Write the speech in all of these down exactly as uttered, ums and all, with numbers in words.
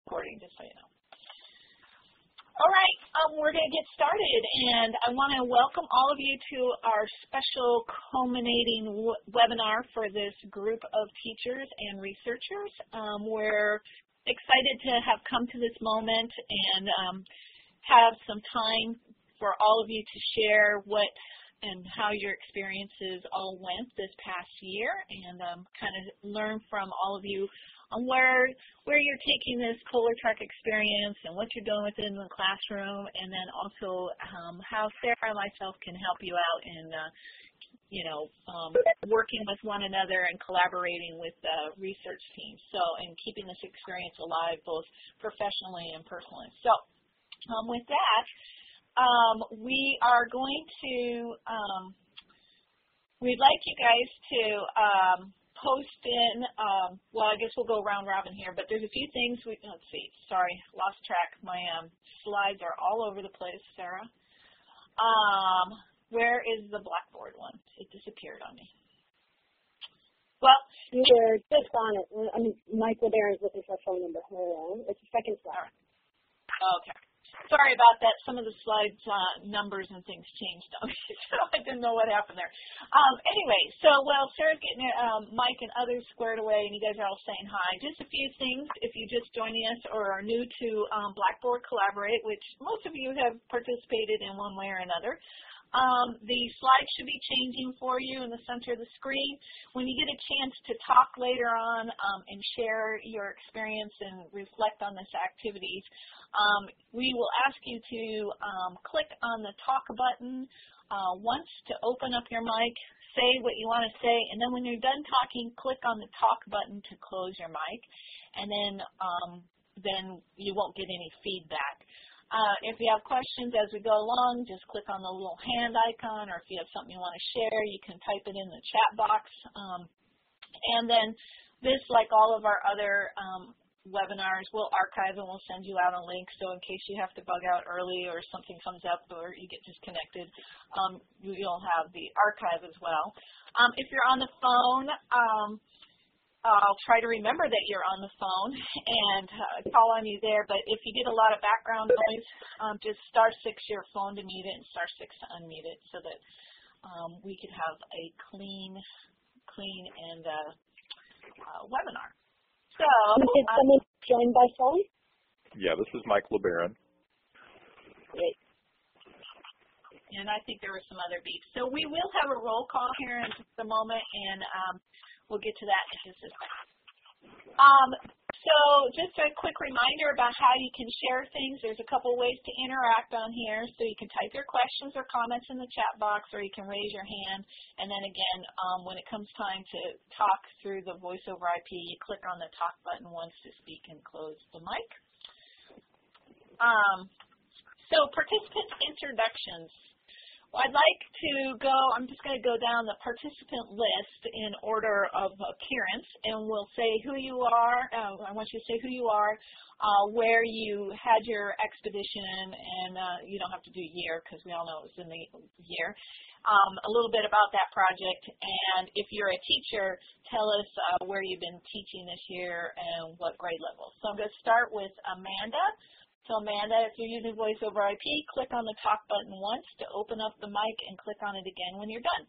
recording, just so you know. All right, um, we're going to get started, and I want to welcome all of you to our special culminating w webinar for this group of teachers and researchers. Um, we're excited to have come to this moment and um, have some time for all of you to share what and how your experiences all went this past year, and um, kind of learn from all of you on where where you're taking this CoLRTRAC experience and what you're doing with it in the classroom, and then also um, how Sarah and myself can help you out in, uh, you know, um, working with one another and collaborating with uh, research teams. So, and keeping this experience alive both professionally and personally. So, um, with that. Um, we are going to, um, we'd like you guys to um, post in, um, well, I guess we'll go round robin here, but there's a few things we, let's see, sorry, lost track. My um, slides are all over the place, Sarah. Um, where is the Blackboard one? It disappeared on me. Well, you're just on it. I mean, Mike LeBaron is looking for a phone number. Hold on. It's the second slide. Okay. Sorry about that. Some of the slides, uh, numbers and things changed on me, so I didn't know what happened there. Um, anyway, so while Sarah's getting um, Mike and others squared away and you guys are all saying hi, just a few things if you're just joining us or are new to um, Blackboard Collaborate, which most of you have participated in one way or another. Um, the slides should be changing for you in the center of the screen. When you get a chance to talk later on um, and share your experience and reflect on this activities, um, we will ask you to um, click on the talk button uh, once to open up your mic, say what you want to say, and then when you're done talking, click on the talk button to close your mic, and then, um, then you won't get any feedback. Uh, if you have questions as we go along, just click on the little hand icon, or if you have something you want to share, you can type it in the chat box. Um, and then this, like all of our other um, webinars, we'll archive and we'll send you out a link, so in case you have to bug out early or something comes up or you get disconnected, um, you'll have the archive as well. Um, if you're on the phone, um, I'll try to remember that you're on the phone and uh, call on you there, but if you get a lot of background noise, um, just star six your phone to mute it and star six to unmute it so that um, we can have a clean, clean and uh, uh, webinar. So, Is someone um, joined by phone? Yeah, this is Mike LeBaron. Great. And I think there were some other beeps. So we will have a roll call here in just a moment, and um, we'll get to that in just a second. Um, so just a quick reminder about how you can share things. There's a couple ways to interact on here. So you can type your questions or comments in the chat box, or you can raise your hand. And then again, um, when it comes time to talk through the voice over I P, you click on the talk button once to speak and close the mic. Um, so participant introductions. I'd like to go, I'm just going to go down the participant list in order of appearance, and we'll say who you are. Uh, I want you to say who you are, uh, where you had your expedition, and uh, you don't have to do year because we all know it was in the year. Um, a little bit about that project, and if you're a teacher, tell us uh, where you've been teaching this year and what grade level. So I'm going to start with Amanda. So Amanda, if you're using voice over I P, click on the talk button once to open up the mic and click on it again when you're done.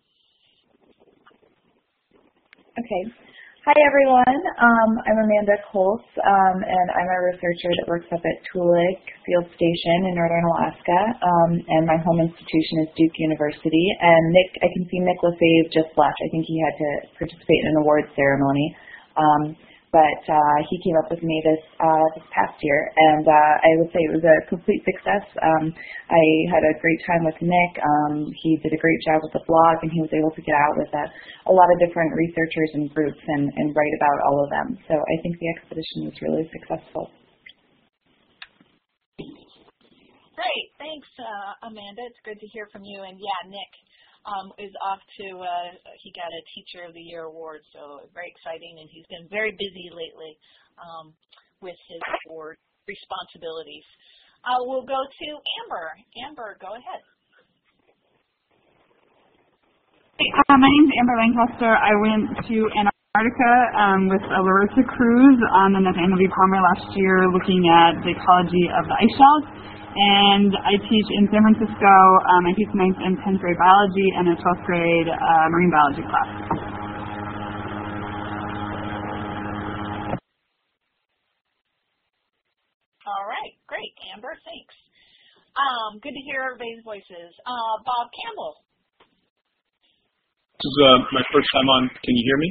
Okay. Hi everyone, um, I'm Amanda Kolse, um, and I'm a researcher that works up at Toolik Field Station in Northern Alaska, um, and my home institution is Duke University. And Nick, I can see Nick Lefebvre just left. I think he had to participate in an awards ceremony. Um, But uh, he came up with me this uh, this past year, and uh, I would say it was a complete success. Um, I had a great time with Nick. Um, he did a great job with the blog, and he was able to get out with a, a lot of different researchers and groups and, and write about all of them. So I think the expedition was really successful. Great. Thanks, uh, Amanda. It's good to hear from you. And, yeah, Nick. Um, is off to, uh, he got a Teacher of the Year award, so very exciting, and he's been very busy lately um, with his award responsibilities. Uh, we'll go to Amber. Amber, go ahead. Hey, uh, my name is Amber Lancaster. I went to Antarctica Antarctica um, with a Larissa cruise on the Nathaniel V. Palmer last year looking at the ecology of the ice shelves. And I teach in San Francisco. Um, I teach ninth and tenth grade biology and a twelfth grade uh, marine biology class. All right, great, Amber, thanks. Um, good to hear everybody's voices. Uh, Bob Campbell. This is uh, my first time on. Can you hear me?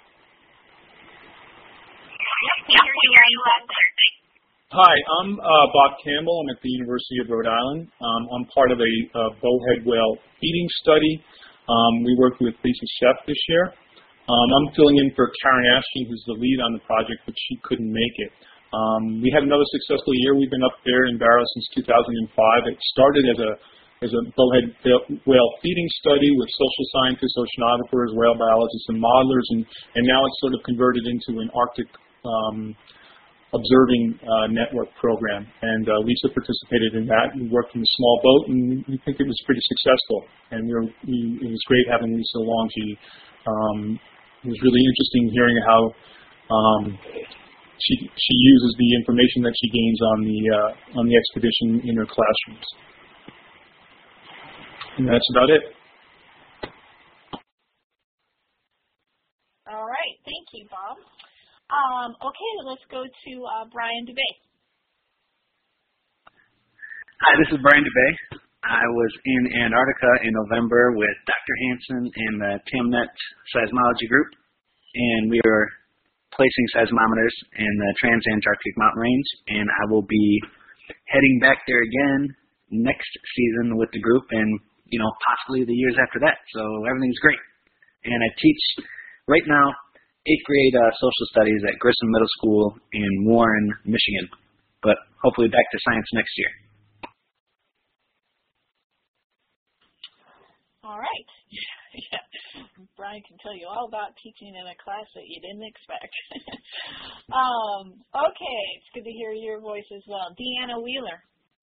Yep, we hear you loud. Hi, I'm uh, Bob Campbell. I'm at the University of Rhode Island. Um, I'm part of a uh, bowhead whale feeding study. Um, we worked with Lisa Sheff this year. Um, I'm filling in for Karen Ashton, who's the lead on the project, but she couldn't make it. Um, we had another successful year. We've been up there in Barrow since two thousand five. It started as a as a bowhead whale feeding study with social scientists, oceanographers, whale biologists, and modelers, and, and now it's sort of converted into an Arctic um, observing uh, network program. And uh, Lisa participated in that. We worked in a small boat, and we think it was pretty successful. And we were, we, it was great having Lisa along. She, um, it was really interesting hearing how um, she she uses the information that she gains on the uh, on the expedition in her classrooms. And that's about it. All right, thank you, Bob. Um, okay, let's go to uh, Brian DeBay. Hi, this is Brian DeBay. I was in Antarctica in November with Doctor Hansen and the TAMNET seismology group, and we were placing seismometers in the Transantarctic mountain range, and I will be heading back there again next season with the group and, you know, possibly the years after that. So everything's great. And I teach right now eighth grade uh, social studies at Grissom Middle School in Warren, Michigan, but hopefully back to science next year. All right. Yeah. Brian can tell you all about teaching in a class that you didn't expect. um, okay, it's good to hear your voice as well. Deanna Wheeler.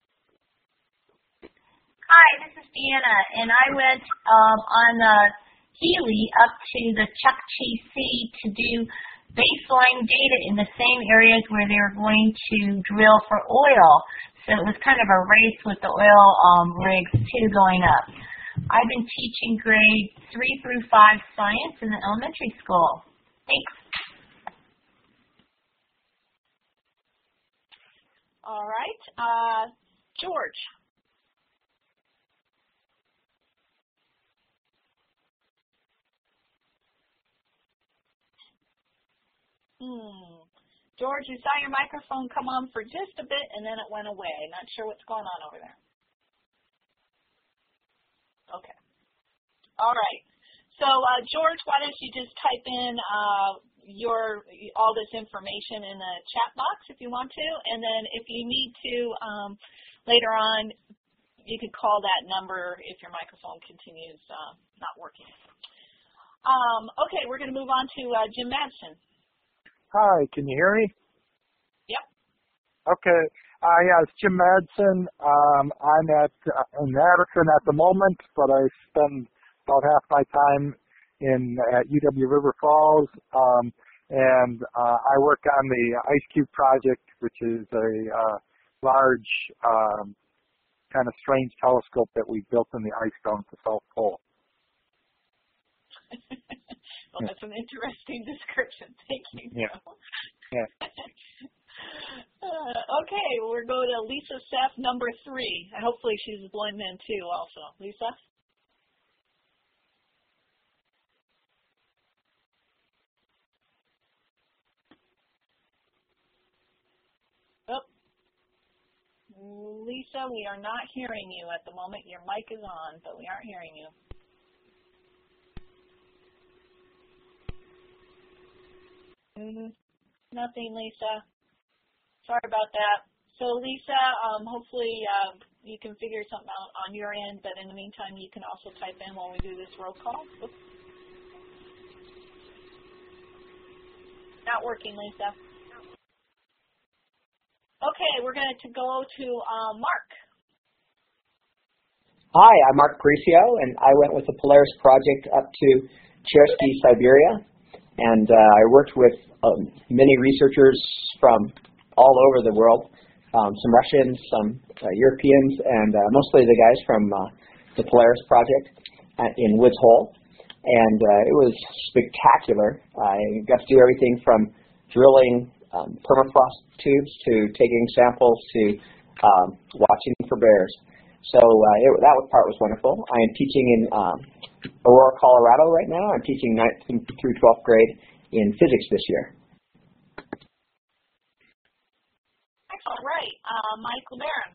Hi, this is Deanna, and I went um, on uh, Healy up to the Chukchi Sea to do baseline data in the same areas where they were going to drill for oil. So it was kind of a race with the oil um, rigs, too, going up. I've been teaching grade three through five science in the elementary school. Thanks. All right. Uh, George. Hmm. George, you saw your microphone come on for just a bit, and then it went away. Not sure what's going on over there. Okay. All right. So, uh, George, why don't you just type in uh, your all this information in the chat box if you want to, and then if you need to um, later on, you could call that number if your microphone continues uh, not working. Um, okay, we're going to move on to uh, Jim Madsen. Hi, can you hear me? Yep. Okay. Uh, yeah, it's Jim Madsen. Um, I'm at uh, in Madison at the moment, but I spend about half my time in at U W River Falls, um, and uh, I work on the IceCube project, which is a uh, large, um, kind of strange telescope that we built in the ice dome to South Pole. Well, that's an interesting description. Thank you. Yeah. Yeah. uh, okay, we're going to Lisa Seff, number three. Hopefully she's a blind man too also. Lisa? Oh. Lisa, we are not hearing you at the moment. Your mic is on, but we aren't hearing you. Mm-hmm. Nothing, Lisa. Sorry about that. So, Lisa, um, hopefully uh, you can figure something out on your end, but in the meantime, you can also type in while we do this roll call. Oops. Not working, Lisa. Okay, we're going to go to uh, Mark. Hi, I'm Mark Parisio, and I went with the Polaris project up to Cherski, Siberia. And uh, I worked with um, many researchers from all over the world, um, some Russians, some uh, Europeans, and uh, mostly the guys from uh, the Polaris project at, in Woods Hole. And uh, it was spectacular. I got to do everything from drilling um, permafrost tubes to taking samples to um, watching for bears. So uh, it, that part was wonderful. I am teaching in um, Aurora, Colorado right now. I'm teaching ninth through twelfth grade in physics this year. Excellent. Right. Uh, Mike LeBaron.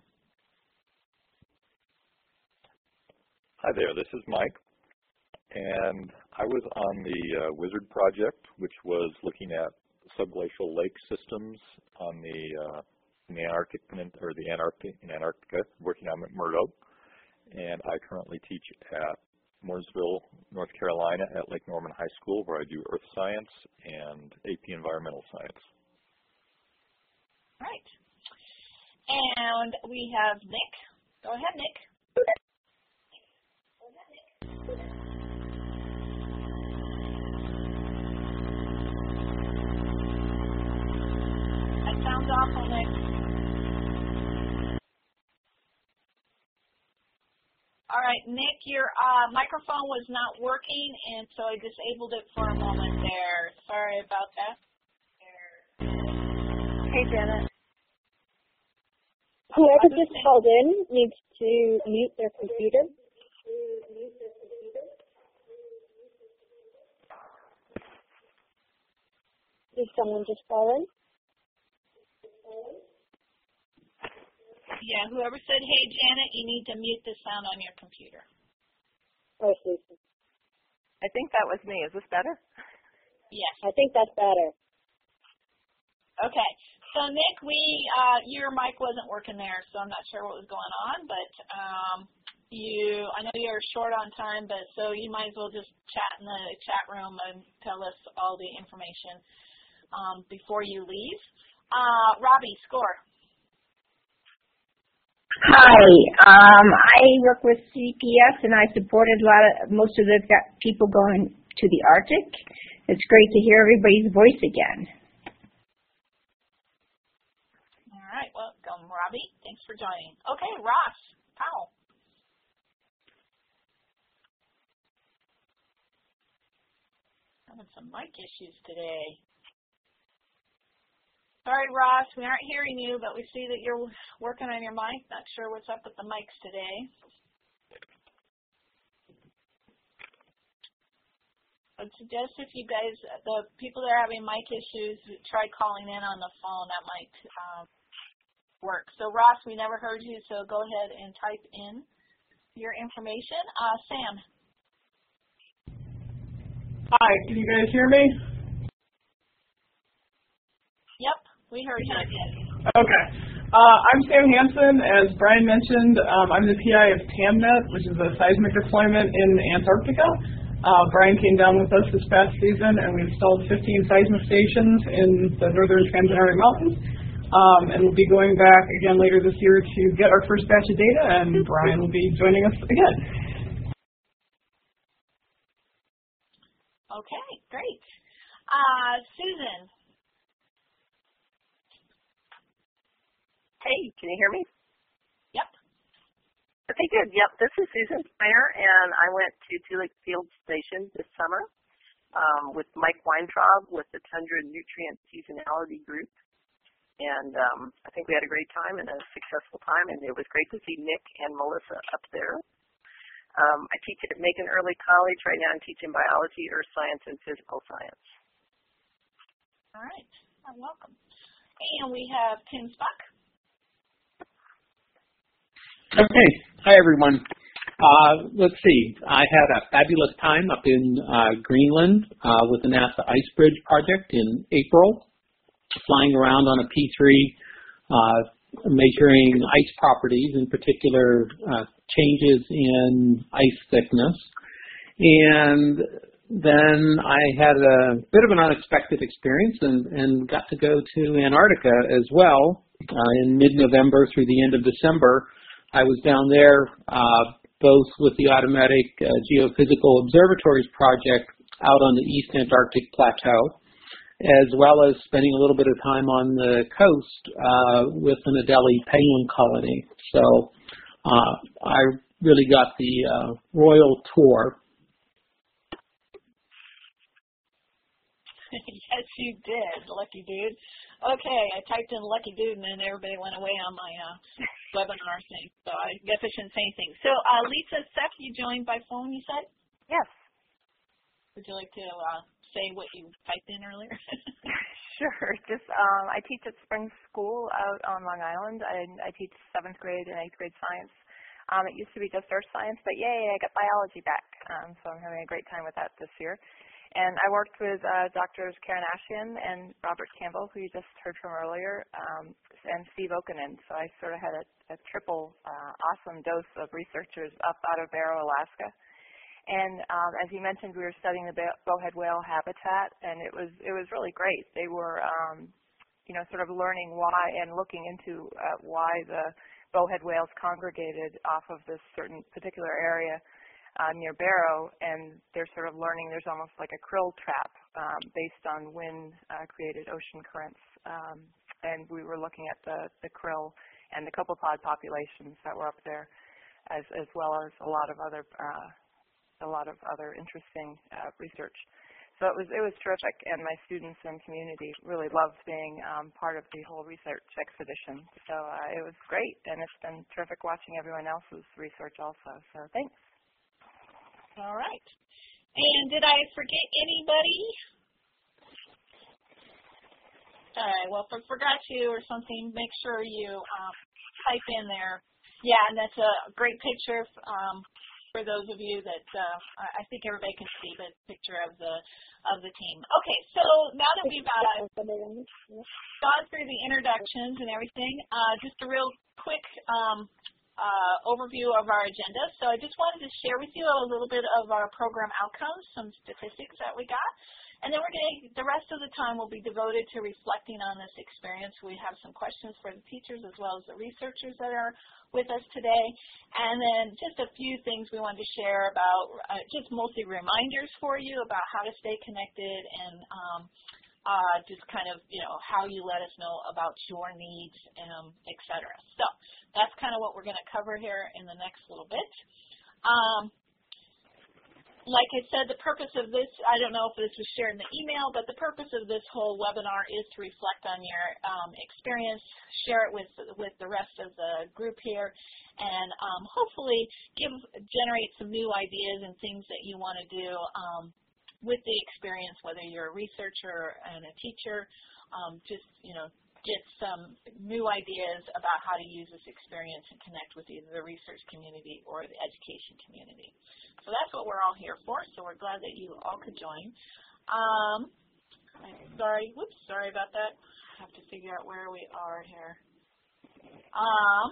Hi there, this is Mike. And I was on the uh, WIZARD project, which was looking at subglacial lake systems on the uh, in the Antarctic or the Antarctic in Antarctica, working on McMurdo. And I currently teach at Mooresville, North Carolina, at Lake Norman High School, where I do earth science and A P environmental science. Right. And we have Nick. Go ahead, Nick. That sounds awful, Nick. All right, Nick, your uh, microphone was not working, and so I disabled it for a moment there. Sorry about that. Hey, Janet. Whoever just called in needs to mute their computer. Did someone just call in? Yeah, whoever said, hey, Janet, you need to mute the sound on your computer. Oh, Susan. I think that was me. Is this better? Yes. I think that's better. Okay. So, Nick, we uh, your mic wasn't working there, so I'm not sure what was going on, but um, you, I know you're short on time, but so you might as well just chat in the chat room and tell us all the information um, before you leave. Uh, Robbie, score. Hi, um, I work with C P S and I supported a lot of, most of the people going to the Arctic. It's great to hear everybody's voice again. All right, welcome, Robbie. Thanks for joining. Okay, Ross Powell. Having some mic issues today. Sorry, Ross, we aren't hearing you, but we see that you're working on your mic. Not sure what's up with the mics today. I'd suggest if you guys, the people that are having mic issues, try calling in on the phone. That might um, work. So, Ross, we never heard you, so go ahead and type in your information. Uh, Sam. Hi, can you guys hear me? Yep. We heard you. Okay. Uh, I'm Sam Hansen. As Brian mentioned, um, I'm the P I of TAMNET, which is a seismic deployment in Antarctica. Uh, Brian came down with us this past season, and we installed fifteen seismic stations in the northern Transantarctic Mountains. Um, and we'll be going back again later this year to get our first batch of data, and Brian will be joining us again. Okay, great. Uh, Susan. Hey, can you hear me? Yep. Okay, good. Yep, this is Susan Steiner, and I went to Toolik Field Station this summer um, with Mike Weintraub with the Tundra Nutrient Seasonality Group. And um, I think we had a great time and a successful time, and it was great to see Nick and Melissa up there. Um, I teach at Macon Early College. Right now I'm teaching biology, earth science, and physical science. All right. Well, welcome. And we have Tim Spock. Okay. Hi, everyone. Uh, let's see. I had a fabulous time up in uh, Greenland uh, with the NASA Ice Bridge project in April, flying around on a P three, uh, measuring ice properties, in particular uh, changes in ice thickness. And then I had a bit of an unexpected experience and, and got to go to Antarctica as well uh, in mid-November through the end of December. I was down there uh, both with the Automatic uh, Geophysical Observatories project out on the East Antarctic Plateau, as well as spending a little bit of time on the coast uh, with an Adelie penguin colony. So uh, I really got the uh, royal tour. Yes, you did, lucky dude. Okay, I typed in lucky dude, and then everybody went away on my uh, webinar thing, so I guess I shouldn't say anything. So, uh, Lisa, Seth, you joined by phone, you said? Yes. Would you like to uh, say what you typed in earlier? Sure. Just um, I teach at Spring School out on Long Island. I, I teach seventh grade and eighth grade science. Um, it used to be just earth science, but yay, I got biology back, um, so I'm having a great time with that this year. And I worked with uh, Doctors Karen Ashian and Robert Campbell, who you just heard from earlier, um, and Steve Okinen. So I sort of had a, a triple uh, awesome dose of researchers up out of Barrow, Alaska. And um, as you mentioned, we were studying the bowhead whale habitat, and it was it was really great. They were, um, you know, sort of learning why and looking into uh, why the bowhead whales congregated off of this certain particular area Uh, near Barrow, and they're sort of learning there's almost like a krill trap um, based on wind-created uh, ocean currents. Um, and we were looking at the, the krill and the copepod populations that were up there, as as well as a lot of other uh, a lot of other interesting uh, research. So it was it was terrific, and my students and community really loved being um, part of the whole research expedition. So uh, it was great, and it's been terrific watching everyone else's research also. So thanks. All right. And did I forget anybody? All right. Well, if I forgot you or something, make sure you um, type in there. Yeah, and that's a great picture um, for those of you that uh, I think everybody can see the picture of the of the team. Okay. So now that we've uh, gone through the introductions and everything, uh, just a real quick. Um, Uh, overview of our agenda. So I just wanted to share with you a little bit of our program outcomes, some statistics that we got, and then we're going to, the rest of the time will be devoted to reflecting on this experience. We have some questions for the teachers as well as the researchers that are with us today, and then just a few things we wanted to share about, uh, just mostly reminders for you about how to stay connected and um, uh, just kind of, you know, how you let us know about your needs, um, et cetera. So that's kind of what we're going to cover here in the next little bit. Um, like I said, the purpose of this, I don't know if this was shared in the email, but the purpose of this whole webinar is to reflect on your um, experience, share it with with the rest of the group here, and um, hopefully give generate some new ideas and things that you want to do um, with the experience, whether you're a researcher and a teacher, um, just, you know, get some new ideas about how to use this experience and connect with either the research community or the education community. So that's what we're all here for, so we're glad that you all could join. Um, sorry, whoops, sorry about that. I have to figure out where we are here. Um,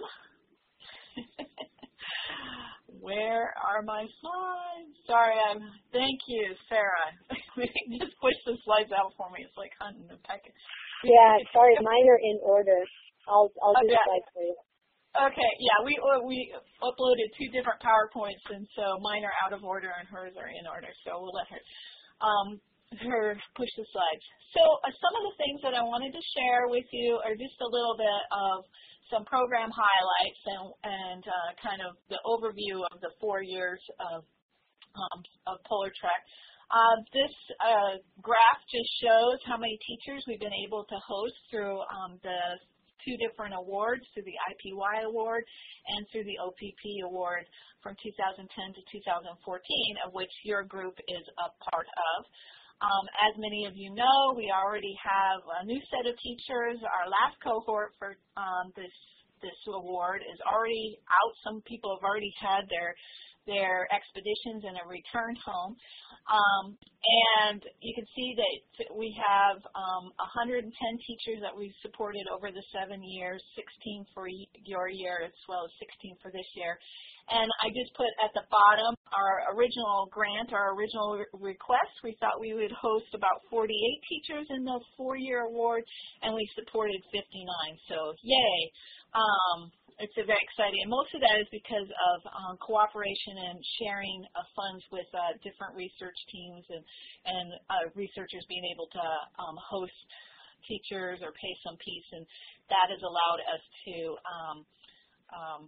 where are my slides? Sorry, I'm, thank you, Sarah. Just push the slides out for me. It's like hunting a packet. Yeah, sorry, mine are in order. I'll I'll do okay. the slides for you. Okay, yeah, we we uploaded two different PowerPoints, and so mine are out of order and hers are in order. So we'll let her um, her push the slides. So uh, some of the things that I wanted to share with you are just a little bit of some program highlights and and uh, kind of the overview of the four years of um, of Polar Trek. Uh, this uh, graph just shows how many teachers we've been able to host through um, the two different awards, through the I P Y award and through the O P P award from two thousand ten to two thousand fourteen, of which your group is a part of. Um, as many of you know, we already have a new set of teachers. Our last cohort for um, this this award is already out. Some people have already had their their expeditions and have returned home. Um, and you can see that we have um, one hundred ten teachers that we've supported over the seven years, sixteen for your year as well as sixteen for this year. And I just put at the bottom our original grant, our original re request. We thought we would host about forty-eight teachers in the four-year award, and we supported fifty-nine. So yay. Um, It's very exciting, and most of that is because of um, cooperation and sharing of funds with uh, different research teams and, and uh, researchers being able to um, host teachers or pay some piece, and that has allowed us to um, um,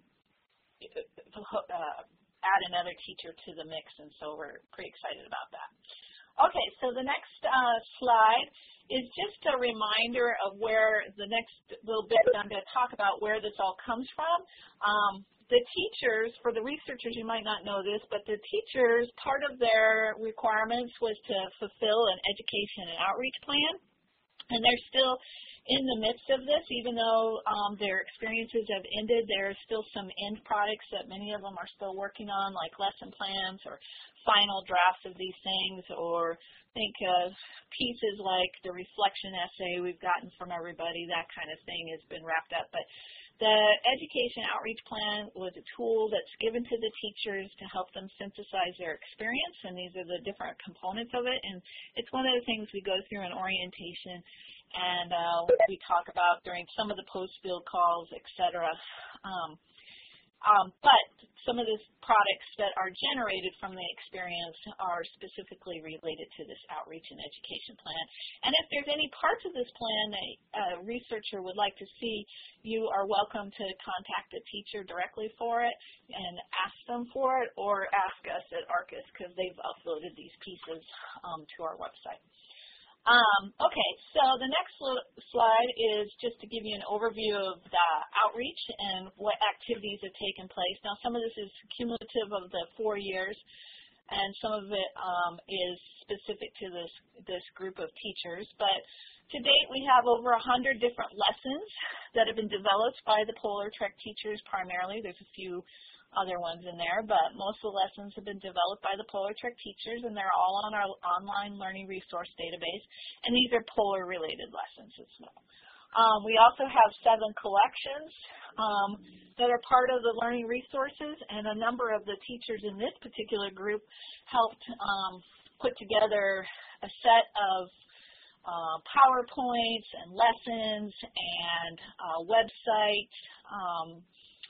uh, add another teacher to the mix, and so we're pretty excited about that. Okay, so the next uh, slide is just a reminder of where the next little bit I'm going to talk about where this all comes from. Um, the teachers, for the researchers, you might not know this, but the teachers, part of their requirements was to fulfill an education and outreach plan. And they're still in the midst of this, even though um, their experiences have ended. There are still some end products that many of them are still working on, like lesson plans or final drafts of these things, or think of pieces like the reflection essay we've gotten from everybody. That kind of thing has been wrapped up. But the education outreach plan was a tool that's given to the teachers to help them synthesize their experience, and these are the different components of it. And it's one of the things we go through in orientation, and uh, we talk about during some of the post-field calls, et cetera. Um, Um, but some of the products that are generated from the experience are specifically related to this outreach and education plan. And if there's any parts of this plan that a researcher would like to see, you are welcome to contact the teacher directly for it and ask them for it, or ask us at ARCUS, because they've uploaded these pieces um, to our website. Um, okay, so the next slide is just to give you an overview of the outreach and what activities have taken place. Now, some of this is cumulative of the four years, and some of it um, is specific to this, this group of teachers. But to date, we have over one hundred different lessons that have been developed by the Polar Trek teachers primarily. There's a few other ones in there, but most of the lessons have been developed by the Polar Trek teachers, and they're all on our online learning resource database, and these are polar-related lessons as well. Um, we also have seven collections um, that are part of the learning resources, and a number of the teachers in this particular group helped um, put together a set of uh, PowerPoints and lessons and uh, websites, um,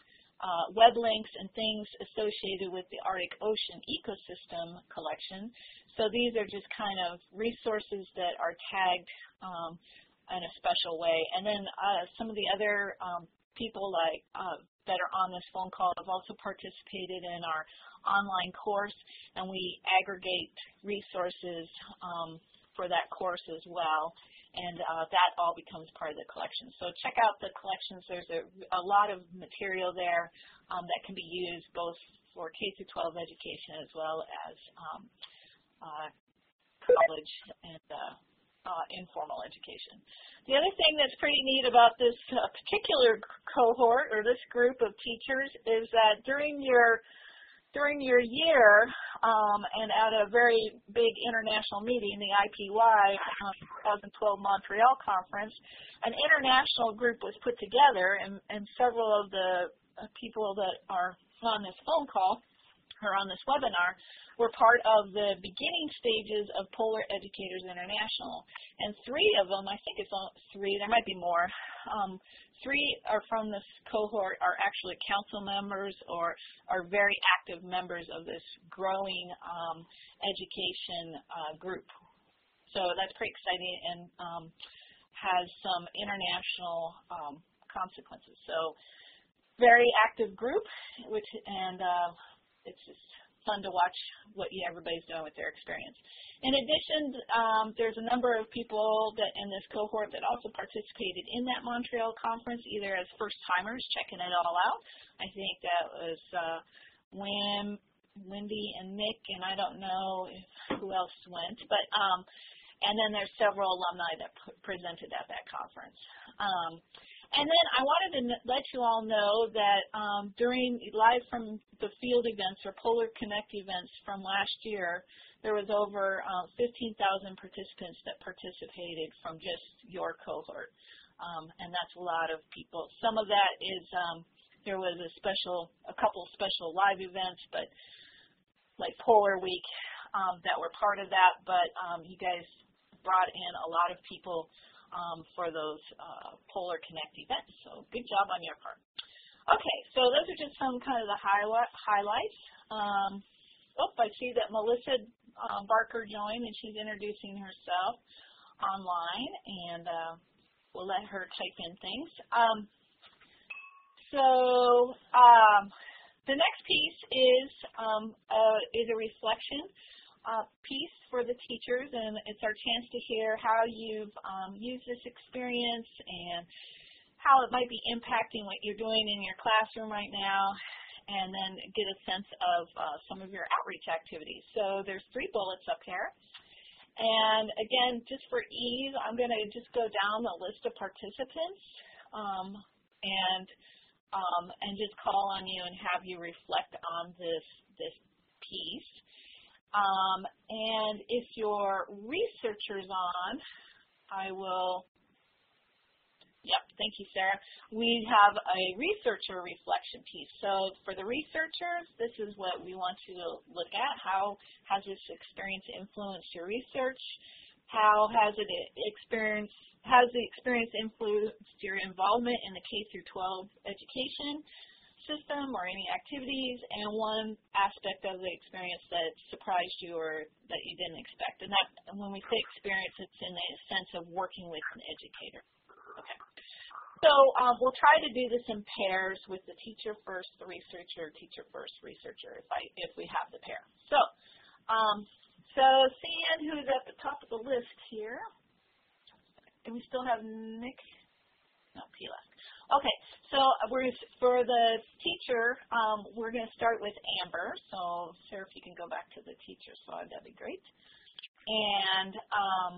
Uh, web links and things associated with the Arctic Ocean Ecosystem Collection. So these are just kind of resources that are tagged um, in a special way. And then uh, some of the other um, people like uh, that are on this phone call have also participated in our online course, and we aggregate resources um, for that course as well. And uh, that all becomes part of the collection. So check out the collections. There's a, a lot of material there um, that can be used both for K through twelve education as well as um, uh, college and uh, uh, informal education. The other thing that's pretty neat about this uh, particular cohort or this group of teachers is that during your During your year, um, and at a very big international meeting, the I P Y um, twenty twelve Montreal Conference, an international group was put together, and, and several of the uh, people that are on this phone call or on this webinar were part of the beginning stages of Polar Educators International. And three of them, I think it's three, there might be more, um, three are from this cohort are actually council members or are very active members of this growing um, education uh, group. So that's pretty exciting and um, has some international um, consequences. So very active group, which and uh, it's just fun to watch what everybody's doing with their experience. In addition, um, there's a number of people that in this cohort that also participated in that Montreal conference, either as first-timers checking it all out. I think that was uh, Wim, Wendy, and Nick, and I don't know if, who else went. But um, and then there's several alumni that p presented at that conference. Um, And then I wanted to let you all know that um, during live from the field events or Polar Connect events from last year, there was over uh, fifteen thousand participants that participated from just your cohort. Um, and that's a lot of people. Some of that is um, there was a special, a couple special live events, but like Polar Week um, that were part of that. But um, you guys brought in a lot of people Um, for those uh, Polar Connect events. So good job on your part. Okay, so those are just some kind of the highlight, highlights. Um, oh, I see that Melissa um, Barker joined, and she's introducing herself online, and uh, we'll let her type in things. Um, so um, the next piece is um, uh, is a reflection uh, piece for the teachers, and it's our chance to hear how you've um, used this experience and how it might be impacting what you're doing in your classroom right now, and then get a sense of uh, some of your outreach activities. So there's three bullets up here. And again, just for ease, I'm going to just go down the list of participants um, and um, and just call on you and have you reflect on this, this piece. Um, and if your researcher's on, I will... Yep, thank you, Sarah. We have a researcher reflection piece. So for the researchers, this is what we want you to look at. How has this experience influenced your research? How has it experience, has the experience influenced your involvement in the K through twelve education system or any activities? And one aspect of the experience that surprised you or that you didn't expect. And that, and when we say experience, it's in the sense of working with an educator. Okay. So um, we'll try to do this in pairs with the teacher first, the researcher, teacher first, researcher, if I if we have the pair. So, um, so San, who's at the top of the list here, and we still have Nick. No, he left. Okay. So we're for the teacher, um, we're going to start with Amber. So Sarah, if you can go back to the teacher slide, that'd be great. And um,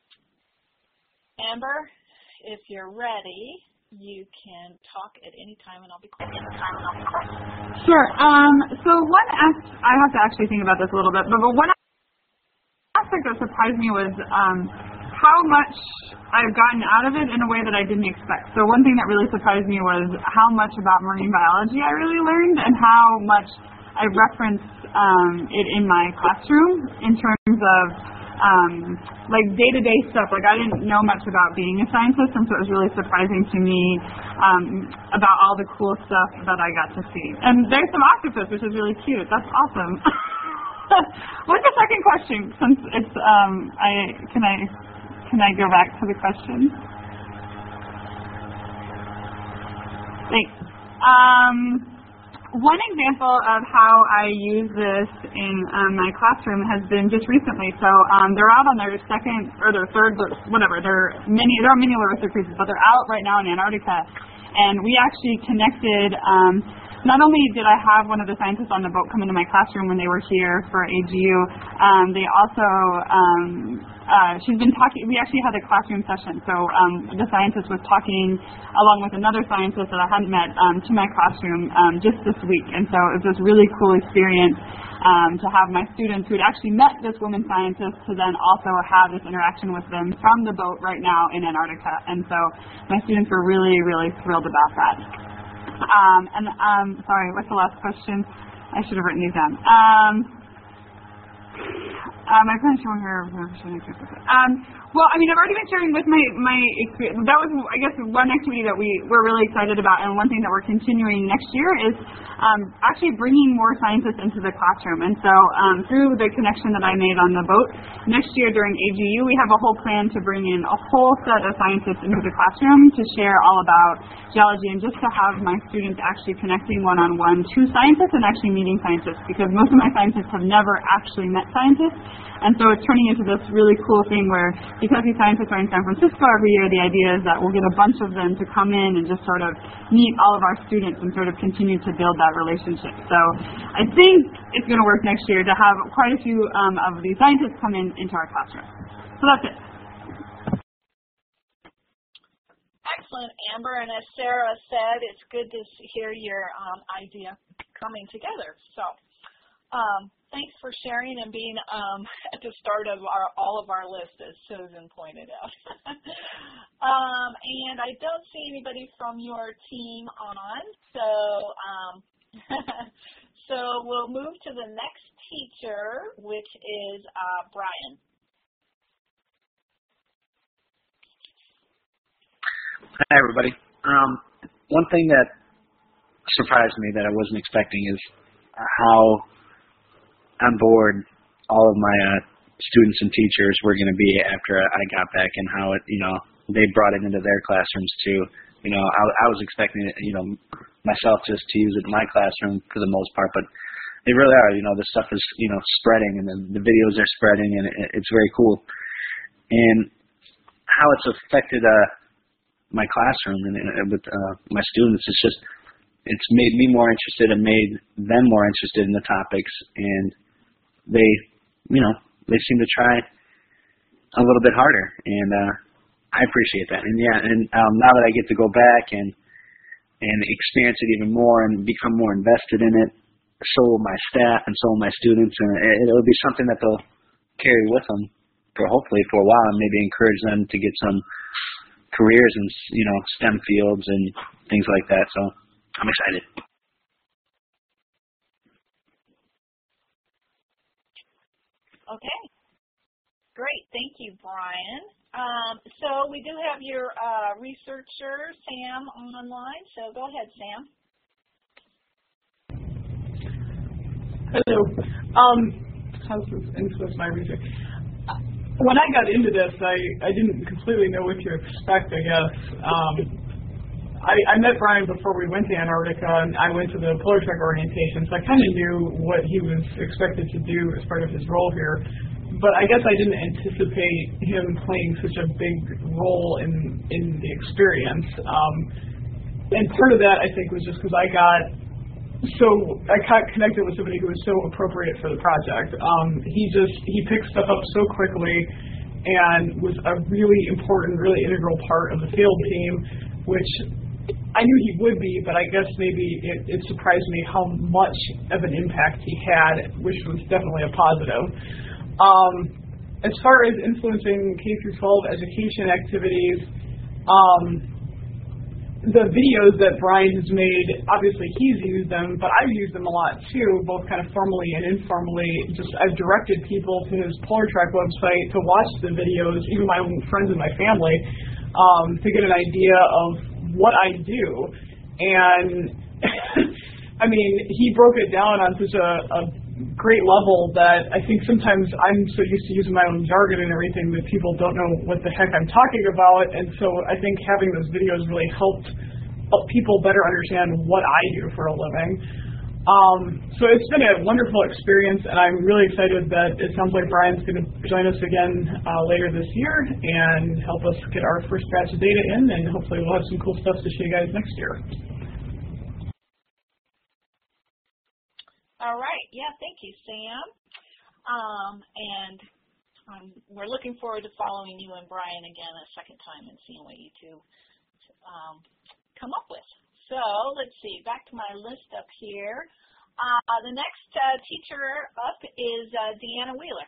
Amber, if you're ready, you can talk at any time, and I'll be quiet. Sure. Um, so one aspect, I have to actually think about this a little bit, but, but one aspect that surprised me was um, how much I've gotten out of it in a way that I didn't expect. So one thing that really surprised me was how much about marine biology I really learned and how much I referenced um, it in my classroom in terms of Um, like day-to-day stuff. Like I didn't know much about being a scientist, and so it was really surprising to me um, about all the cool stuff that I got to see. And there's some octopus, which is really cute. That's awesome. What's the second question? Since it's, um, I can I can I go back to the question? Thanks. Um, One example of how I use this in um, my classroom has been just recently. So um, they're out on their second or their third, whatever. They're many. There are many Larissa cruises, but they're out right now in Antarctica. And we actually connected. Um, not only did I have one of the scientists on the boat come into my classroom when they were here for A G U, um, they also. Um, Uh, she's been talking, we actually had a classroom session, so um, the scientist was talking along with another scientist that I hadn't met um, to my classroom um, just this week, and so it was this really cool experience um, to have my students who had actually met this woman scientist to then also have this interaction with them from the boat right now in Antarctica, and so my students were really, really thrilled about that. Um, and um, sorry, what's the last question? I should have written these down. Um, Uh, my parents showing her. Um, well, I mean, I've already been sharing with my my experience. That was, I guess, one activity that we we're really excited about, and one thing that we're continuing next year is um, actually bringing more scientists into the classroom. And so, um, through the connection that I made on the boat, next year during A G U, we have a whole plan to bring in a whole set of scientists into the classroom to share all about geology, and just to have my students actually connecting one-on-one to scientists and actually meeting scientists, because most of my scientists have never actually met scientists. And so it's turning into this really cool thing where, because these scientists are in San Francisco every year, the idea is that we'll get a bunch of them to come in and just sort of meet all of our students and sort of continue to build that relationship. So I think it's going to work next year to have quite a few um, of these scientists come in into our classroom. So that's it. Excellent, Amber. And as Sarah said, it's good to hear your um, idea coming together. So um, thanks for sharing and being um, at the start of our, all of our list, as Susan pointed out. um, and I don't see anybody from your team on, so um, so we'll move to the next teacher, which is uh, Brian. Hi, everybody. Um, one thing that surprised me that I wasn't expecting is how on board all of my uh, students and teachers were going to be after I got back, and how it, you know, they brought it into their classrooms too. You know, I, I was expecting it, you know, myself just to use it in my classroom for the most part, but they really are. You know, the stuff is, you know, spreading, and the, the videos are spreading, and it, it's very cool. And how it's affected uh, my classroom and, and with uh, my students, it's just, it's made me more interested and made them more interested in the topics, and they, you know, they seem to try a little bit harder, and uh, I appreciate that. And yeah, and um, now that I get to go back and and experience it even more and become more invested in it, so will my staff and so will my students, and it, it'll be something that they'll carry with them for hopefully for a while, and maybe encourage them to get some careers in, you know, STEM fields and things like that. So I'm excited. Okay. Great. Thank you, Brian. Um, so we do have your uh, researcher, Sam, online. So go ahead, Sam. Hello. Um, how's this influence my research? When I got into this, I, I didn't completely know what to expect, I guess. Um, I, I met Brian before we went to Antarctica, and I went to the Polar Trek orientation, so I kind of knew what he was expected to do as part of his role here. But I guess I didn't anticipate him playing such a big role in, in the experience. Um, and part of that, I think, was just because I got so I got connected with somebody who was so appropriate for the project. Um, he just he picked stuff up so quickly and was a really important, really integral part of the field team, which I knew he would be, but I guess maybe it, it surprised me how much of an impact he had, which was definitely a positive. Um, as far as influencing K through twelve education activities, um, the videos that Brian has made, obviously he's used them, but I've used them a lot too, both kind of formally and informally. Just I've directed people to his Polar Trek website to watch the videos, even my own friends and my family, um, to get an idea of what I do. And I mean, he broke it down on such a, a great level that I think sometimes I'm so used to using my own jargon and everything that people don't know what the heck I'm talking about. And so I think having those videos really helped help people better understand what I do for a living. Um, so it's been a wonderful experience, and I'm really excited that it sounds like Brian's going to join us again uh, later this year and help us get our first batch of data in, and hopefully we'll have some cool stuff to show you guys next year. All right. Yeah, thank you, Sam. Um, and um, we're looking forward to following you and Brian again a second time and seeing what you two um, come up with. So let's see, back to my list up here. Uh, the next uh, teacher up is uh, Deanna Wheeler.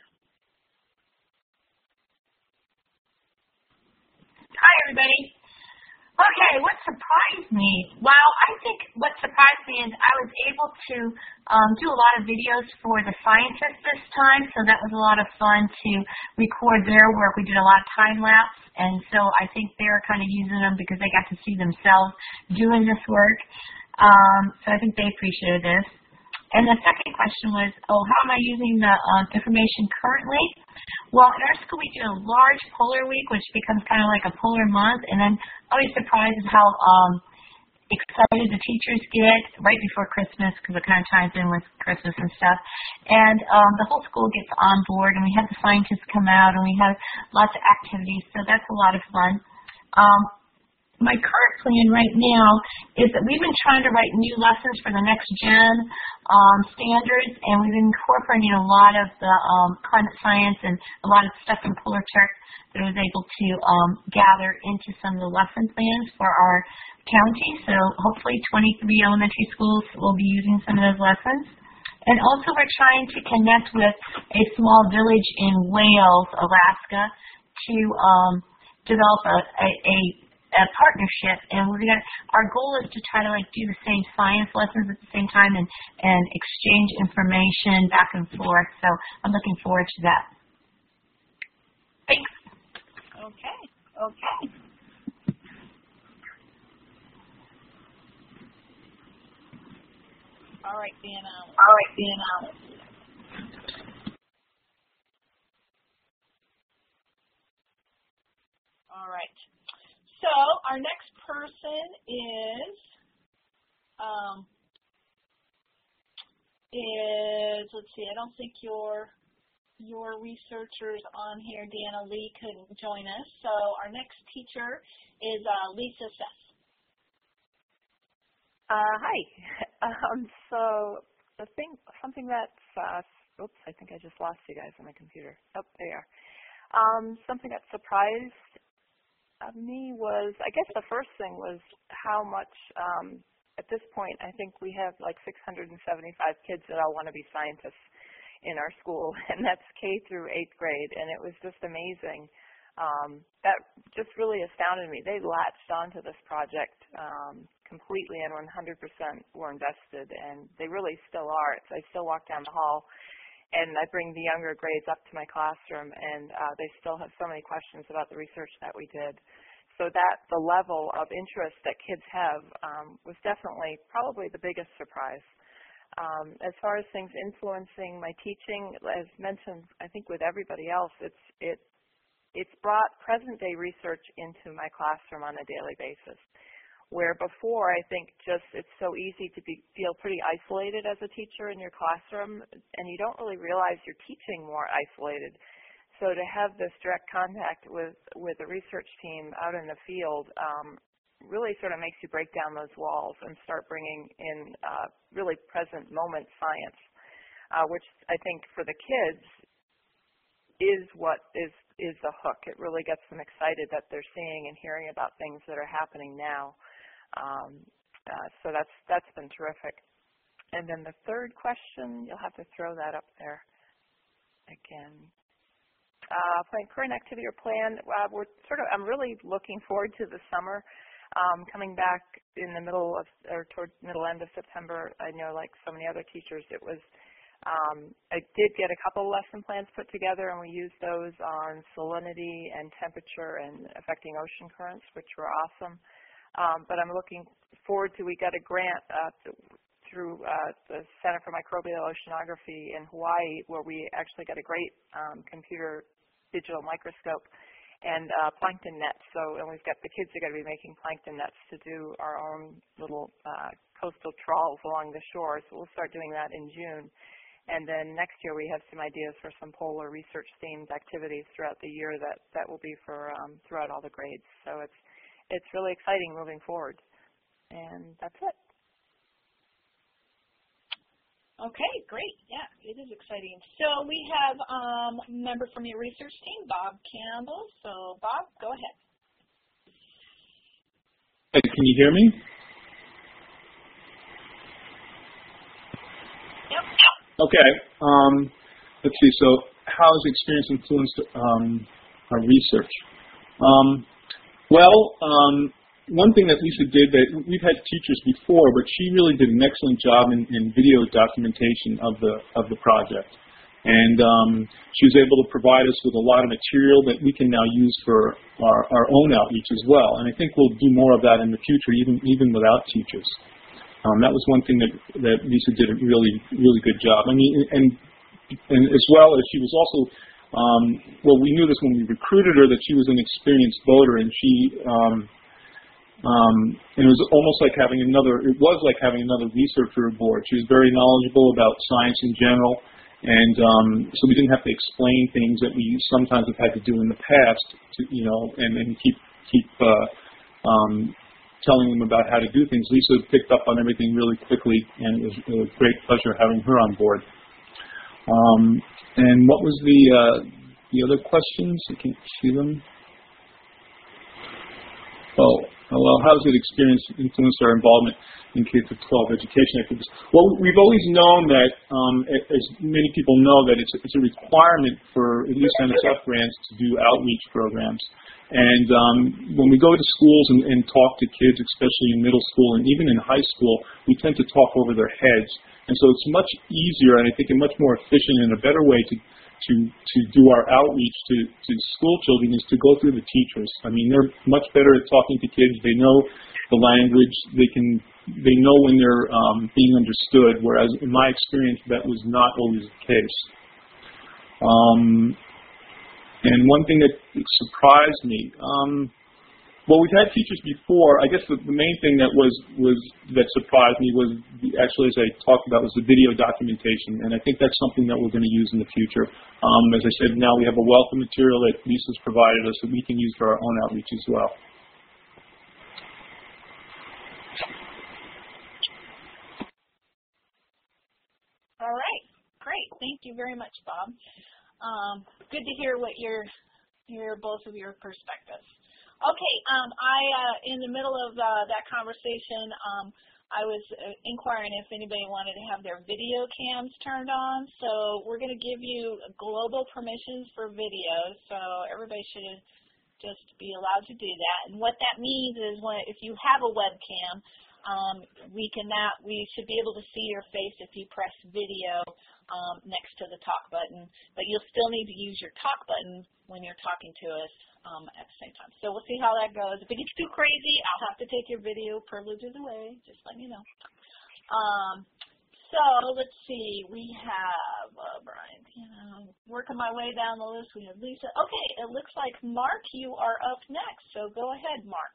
Hi, everybody. Okay, what surprised me? Well, I think what surprised me is I was able to um, do a lot of videos for the scientists this time, so that was a lot of fun to record their work. We did a lot of time-lapse, and so I think they're kind of using them because they got to see themselves doing this work. Um, so I think they appreciated this. And the second question was, oh, how am I using the um, information currently? Well, in our school we do a large polar week, which becomes kind of like a polar month, and then always surprised is how um, excited the teachers get right before Christmas, because it kind of ties in with Christmas and stuff. And um, the whole school gets on board, and we have the scientists come out, and we have lots of activities, so that's a lot of fun. Um, My current plan right now is that we've been trying to write new lessons for the next gen um, standards, and we've been incorporating a lot of the um, climate science and a lot of stuff in Polar Trek that I was able to um, gather into some of the lesson plans for our county. So hopefully twenty-three elementary schools will be using some of those lessons. And also we're trying to connect with a small village in Wales, Alaska, to um, develop a, a, a a partnership, and we're gonna our goal is to try to like do the same science lessons at the same time and and exchange information back and forth. So I'm looking forward to that. Thanks. Okay. Okay. All right, Deanna. All right, Deanna. All right. So our next person is um, is let's see. I don't think your your researchers on here, Deanna Lee, couldn't join us. So our next teacher is uh, Lisa Seth. Uh, hi. Um, so the thing, something that's, uh, oops, I think I just lost you guys on my computer. Oh, there you are. Um, something that surprised me was, I guess the first thing was how much, um, at this point, I think we have like six hundred seventy-five kids that all want to be scientists in our school, and that's K through eighth grade, and it was just amazing. Um, that just really astounded me. They latched onto this project um, completely and one hundred percent were invested, and they really still are. So I still walk down the hall, and I bring the younger grades up to my classroom, and uh, they still have so many questions about the research that we did. So that the level of interest that kids have um, was definitely probably the biggest surprise. Um, as far as things influencing my teaching, as mentioned, I think with everybody else, it's it it's brought present-day research into my classroom on a daily basis. Where before, I think just it's so easy to be, feel pretty isolated as a teacher in your classroom, and you don't really realize you're teaching more isolated. So to have this direct contact with, with the research team out in the field um, really sort of makes you break down those walls and start bringing in uh, really present moment science, uh, which I think for the kids is what is, is the hook. It really gets them excited that they're seeing and hearing about things that are happening now. Um, uh, so that's that's been terrific. And then the third question, you'll have to throw that up there again. Uh, plan, current activity or plan, uh, we're sort of, I'm really looking forward to the summer. Um, coming back in the middle of, or towards middle end of September, I know like so many other teachers, it was, um, I did get a couple lesson plans put together, and we used those on salinity and temperature and affecting ocean currents, which were awesome. Um, but I'm looking forward to, we got a grant uh, through uh, the Center for Microbial Oceanography in Hawaii, where we actually got a great um, computer digital microscope and uh, plankton nets. So, and we've got the kids are going to be making plankton nets to do our own little uh, coastal trawls along the shore. So we'll start doing that in June. And then next year we have some ideas for some polar research-themed activities throughout the year that, that will be for um, throughout all the grades. So it's it's really exciting moving forward. And that's it. Okay, great. Yeah, it is exciting. So we have um, a member from your research team, Bob Campbell. So Bob, go ahead. Hey, can you hear me? Yep. Okay. Um, let's see. So how has experience influenced um, our research? Um, well, um, one thing that Lisa did, that we've had teachers before, but she really did an excellent job in, in video documentation of the of the project. And um, she was able to provide us with a lot of material that we can now use for our, our own outreach as well. And I think we'll do more of that in the future, even even without teachers. Um, that was one thing that, that Lisa did a really, really good job. I mean, and, and as well as she was also, um, well, we knew this when we recruited her, that she was an experienced boater, and she, um, um, and it was almost like having another, it was like having another researcher aboard. She was very knowledgeable about science in general, and um, so we didn't have to explain things that we sometimes have had to do in the past, to, you know, and, and keep, keep, uh, um, telling them about how to do things. Lisa picked up on everything really quickly, and it was, it was a great pleasure having her on board. Um, and what was the uh, the other questions? I can't see them. Oh, well, how has it experience influenced our involvement in K through twelve education activities? Well, we've always known that, um, as many people know, that it's, it's a requirement for at least N S F grants to do outreach programs. And um, when we go to schools and, and talk to kids, especially in middle school and even in high school, we tend to talk over their heads. And so it's much easier, and I think a much more efficient and a better way to to, to do our outreach to, to school children is to go through the teachers. I mean, they're much better at talking to kids. They know the language. They can they know when they're um, being understood, whereas in my experience that was not always the case. Um, and one thing that surprised me, um, well, we've had teachers before. I guess the, the main thing that was, was that surprised me was the, actually, as I talked about, was the video documentation, and I think that's something that we're going to use in the future. Um, as I said, now we have a wealth of material that Lisa's provided us that we can use for our own outreach as well. All right, great. Thank you very much, Bob. Um, good to hear what your, hear both of your perspectives. Okay, um, I uh, in the middle of uh, that conversation, um, I was uh, inquiring if anybody wanted to have their video cams turned on. So we're going to give you global permissions for video. So everybody should just be allowed to do that. And what that means is when if you have a webcam, um, we can now, we should be able to see your face if you press video um, next to the talk button. But you'll still need to use your talk button when you're talking to us um, at the same time. So we'll see how that goes. If it gets too crazy, I'll have to take your video privileges away. Just let me know. Um, so let's see. We have uh, Brian. You know, working my way down the list. We have Lisa. Okay, it looks like Mark, you are up next. So go ahead, Mark.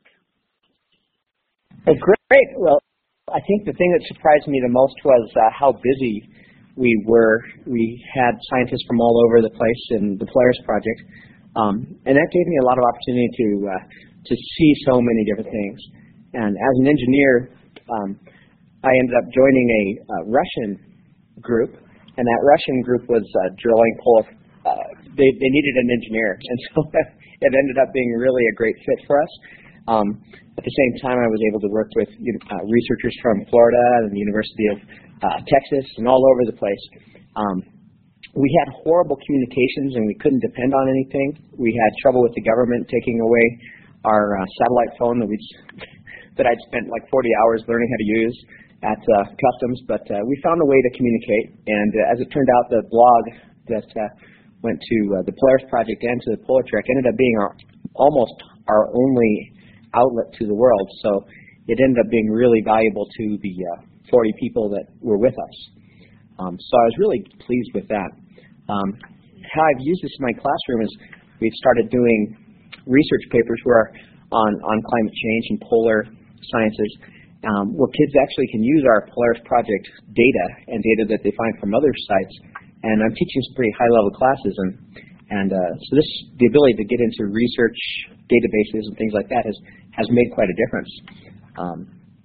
Hey, great. Well, I think the thing that surprised me the most was uh, how busy we were. We had scientists from all over the place in the Polaris project, um, and that gave me a lot of opportunity to uh, to see so many different things. And as an engineer, um, I ended up joining a uh, Russian group, and that Russian group was uh, drilling polar. Uh, they they needed an engineer, and so it ended up being really a great fit for us. Um, at the same time, I was able to work with you know, uh, researchers from Florida and the University of uh, Texas and all over the place. Um, we had horrible communications and we couldn't depend on anything. We had trouble with the government taking away our uh, satellite phone that we that I'd spent like forty hours learning how to use at uh, Customs, but uh, we found a way to communicate. And uh, as it turned out, the blog that uh, went to uh, the Polaris project and to the Polar Trek ended up being our almost our only outlet to the world, so it ended up being really valuable to the uh, forty people that were with us. Um, so I was really pleased with that. Um, how I've used this in my classroom is we've started doing research papers where on, on climate change and polar sciences, um, where kids actually can use our Polaris project data and data that they find from other sites. And I'm teaching some pretty high-level classes, and and uh, so this the ability to get into research databases and things like that has has made quite a difference. Um,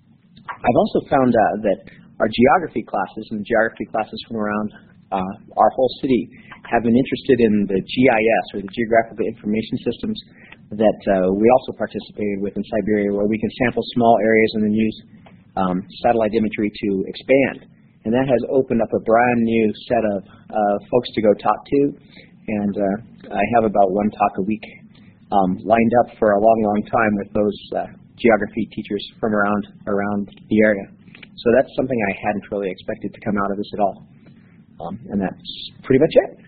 I've also found uh, that our geography classes and geography classes from around uh, our whole city have been interested in the G I S, or the Geographical Information Systems, that uh, we also participated with in Siberia, where we can sample small areas and then use um, satellite imagery to expand. And that has opened up a brand new set of uh, folks to go talk to, and uh, I have about one talk a week Um, lined up for a long, long time with those uh, geography teachers from around around the area. So that's something I hadn't really expected to come out of this at all. Um, and that's pretty much it.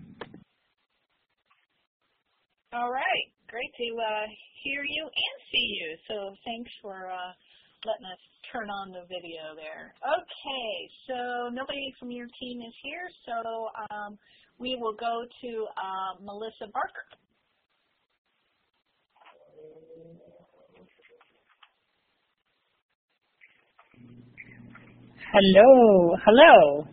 All right. Great to uh, hear you and see you. So thanks for uh, letting us turn on the video there. Okay. So nobody from your team is here, so um, we will go to uh, Melissa Barker. Hello, hello.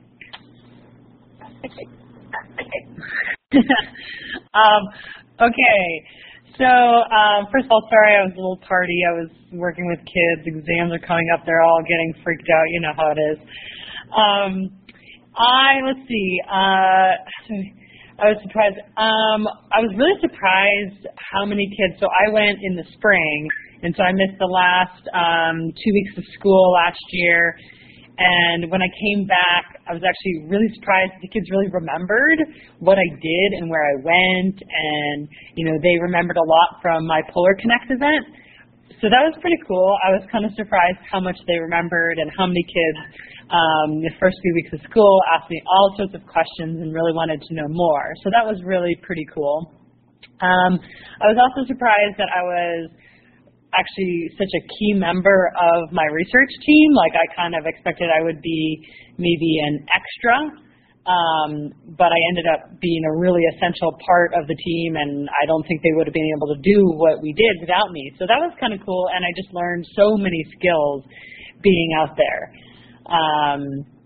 um, okay, so um, first of all, sorry I was a little tardy. I was working with kids. Exams are coming up. They're all getting freaked out. You know how it is. Um, I, let's see, uh, I was surprised. Um, I was really surprised how many kids. So I went in the spring, and so I missed the last um, two weeks of school last year. And when I came back, I was actually really surprised the kids really remembered what I did and where I went. And, you know, they remembered a lot from my Polar Connect event. So that was pretty cool. I was kind of surprised how much they remembered and how many kids um, the first few weeks of school asked me all sorts of questions and really wanted to know more. So that was really pretty cool. Um, I was also surprised that I was actually such a key member of my research team. Like I kind of expected I would be maybe an extra, um, but I ended up being a really essential part of the team, and I don't think they would have been able to do what we did without me. So that was kind of cool, and I just learned so many skills being out there. Um,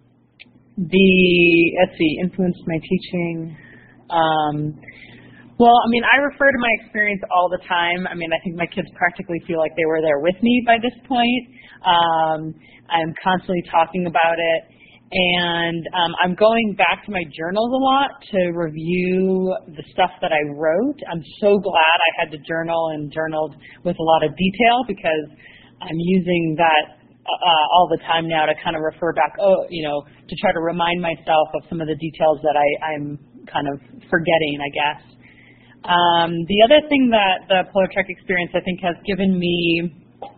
the, let's see, influenced my teaching. Um, well, I mean, I refer to my experience all the time. I mean, I think my kids practically feel like they were there with me by this point. Um, I'm constantly talking about it. And um, I'm going back to my journals a lot to review the stuff that I wrote. I'm so glad I had to journal and journaled with a lot of detail, because I'm using that uh, all the time now to kind of refer back, oh, you know, to try to remind myself of some of the details that I, I'm kind of forgetting, I guess. Um, the other thing that the Polar Trek experience, I think, has given me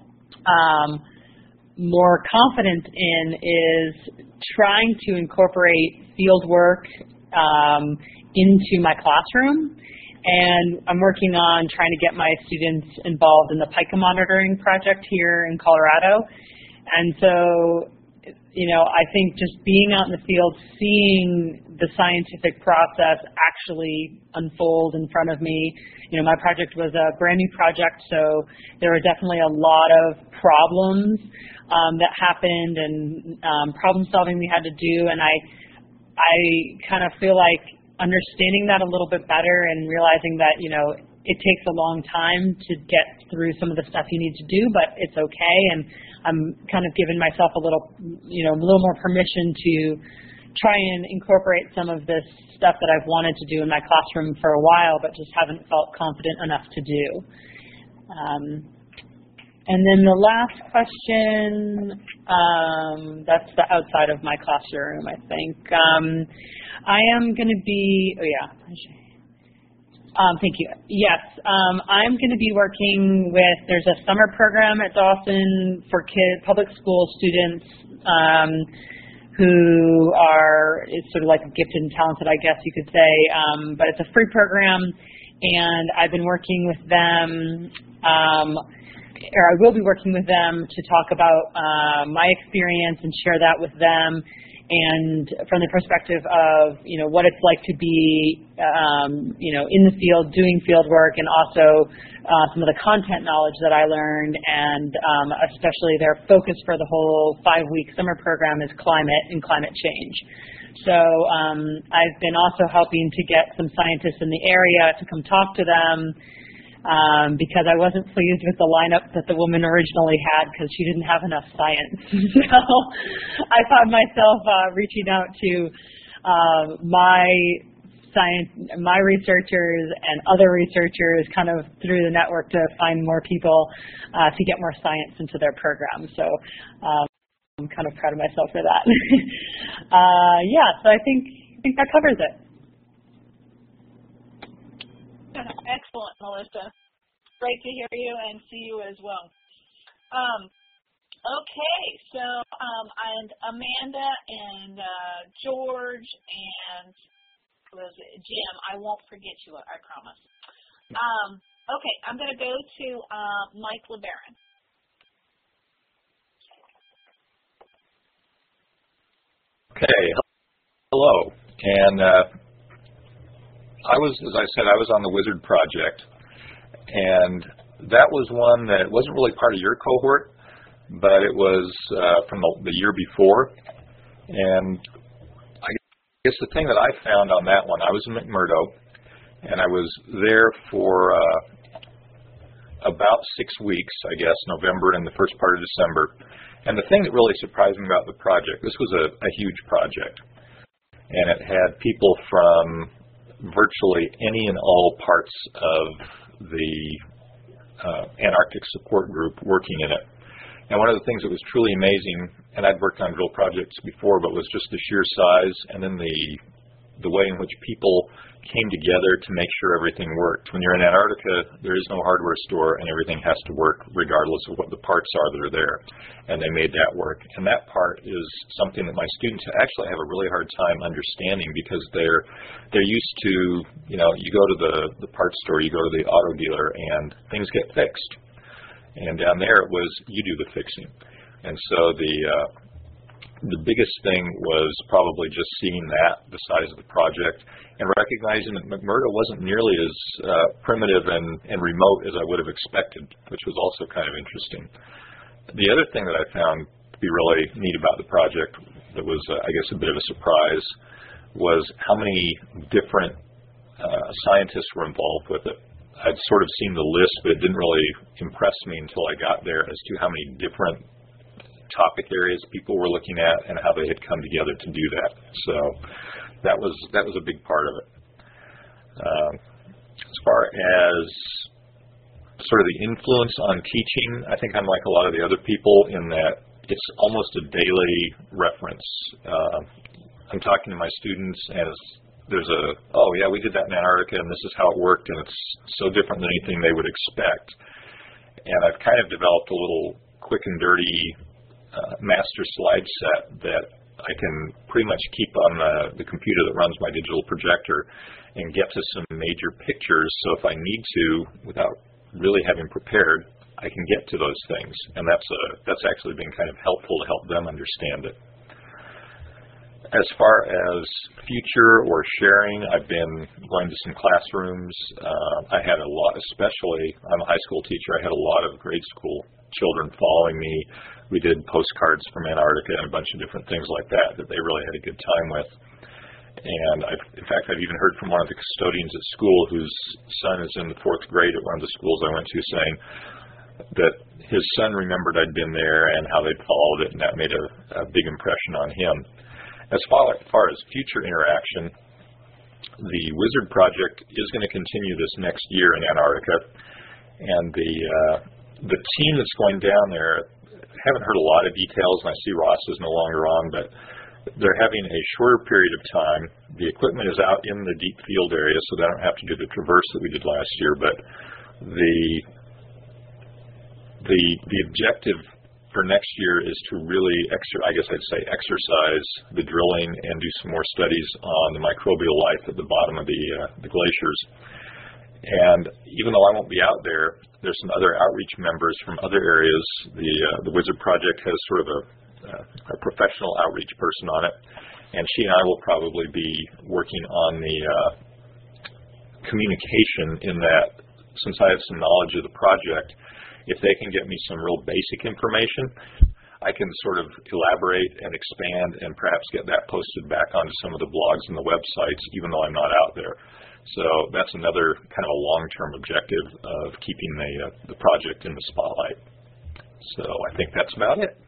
um, more confidence in is trying to incorporate field work um, into my classroom. And I'm working on trying to get my students involved in the P I C A monitoring project here in Colorado. And so, you know, I think just being out in the field, seeing the scientific process actually unfold in front of me. You know, my project was a brand new project, so there were definitely a lot of problems um, that happened, and um, problem solving we had to do. And I, I kind of feel like understanding that a little bit better and realizing that, you know, it takes a long time to get through some of the stuff you need to do, but it's okay. And I'm kind of giving myself a little, you know, a little more permission to try and incorporate some of this stuff that I've wanted to do in my classroom for a while, but just haven't felt confident enough to do. Um, and then the last question, um, that's the outside of my classroom, I think. Um, I am going to be, oh yeah, Um, thank you. Yes, um, I'm going to be working with, there's a summer program at Dawson for kid, public school students um, who are, it's sort of like gifted and talented, I guess you could say, um, but it's a free program, and I've been working with them, um, or I will be working with them to talk about uh, my experience and share that with them. And from the perspective of, you know, what it's like to be, um, you know, in the field doing field work, and also uh, some of the content knowledge that I learned, and um, especially their focus for the whole five-week summer program is climate and climate change. So um, I've been also helping to get some scientists in the area to come talk to them, Um, because I wasn't pleased with the lineup that the woman originally had, because she didn't have enough science. So I found myself uh, reaching out to uh, my science, my researchers and other researchers kind of through the network to find more people uh, to get more science into their program. So um, I'm kind of proud of myself for that. uh, yeah, so I think, I think that covers it. Excellent, Melissa. Great to hear you and see you as well. Um, okay, so um, and Amanda and uh, George and was it Jim, I won't forget you, I promise. Um, okay, I'm going to go to uh, Mike LeBaron. Okay, hello, and uh, I was, as I said, I was on the Wizard project, and that was one that wasn't really part of your cohort, but it was uh, from the, the year before. And I guess the thing that I found on that one, I was in McMurdo, and I was there for uh, about six weeks, I guess, November and the first part of December. And the thing that really surprised me about the project, this was a, a huge project, and it had people from virtually any and all parts of the uh, Antarctic support group working in it. And one of the things that was truly amazing, and I'd worked on drill projects before, but was just the sheer size and then the the way in which people came together to make sure everything worked. When you're in Antarctica, there is no hardware store, and everything has to work regardless of what the parts are that are there. And they made that work. And that part is something that my students actually have a really hard time understanding, because they're they're used to, you know, you go to the, the parts store, you go to the auto dealer, and things get fixed. And down there it was, you do the fixing. And so the uh, the biggest thing was probably just seeing that, the size of the project, and recognizing that McMurdo wasn't nearly as uh, primitive and, and remote as I would have expected, which was also kind of interesting. The other thing that I found to be really neat about the project that was, uh, I guess, a bit of a surprise was how many different uh, scientists were involved with it. I'd sort of seen the list, but it didn't really impress me until I got there as to how many different topic areas people were looking at and how they had come together to do that. So that was that was a big part of it. Um, as far as sort of the influence on teaching, I think I'm like a lot of the other people in that it's almost a daily reference. Uh, I'm talking to my students and there's a, oh yeah, we did that in Antarctica and this is how it worked, and it's so different than anything they would expect. And I've kind of developed a little quick and dirty Uh, master slide set that I can pretty much keep on the, the computer that runs my digital projector and get to some major pictures. So if I need to, without really having prepared, I can get to those things. And that's a, that's actually been kind of helpful to help them understand it. As far as future or sharing, I've been going to some classrooms. Uh, I had a lot, especially, I'm a high school teacher, I had a lot of grade school children following me. We did postcards from Antarctica and a bunch of different things like that that they really had a good time with. And I've, in fact, I've even heard from one of the custodians at school whose son is in the fourth grade at one of the schools I went to saying that his son remembered I'd been there and how they'd followed it, and that made a, a big impression on him. As far, as far as future interaction, the WIZARD project is going to continue this next year in Antarctica, and the uh, the team that's going down there, I haven't heard a lot of details, and I see Ross is no longer on, but they're having a shorter period of time. The equipment is out in the deep field area, so they don't have to do the traverse that we did last year, but the the the objective for next year is to really, exer I guess I'd say, exercise the drilling and do some more studies on the microbial life at the bottom of the, uh, the glaciers. And even though I won't be out there, there's some other outreach members from other areas. The, uh, the WIZARD project has sort of a, uh, a professional outreach person on it, and she and I will probably be working on the uh, communication in that, since I have some knowledge of the project, if they can get me some real basic information, I can sort of elaborate and expand and perhaps get that posted back onto some of the blogs and the websites, even though I'm not out there. So that's another kind of a long-term objective of keeping the, uh, the project in the spotlight. So I think that's about it.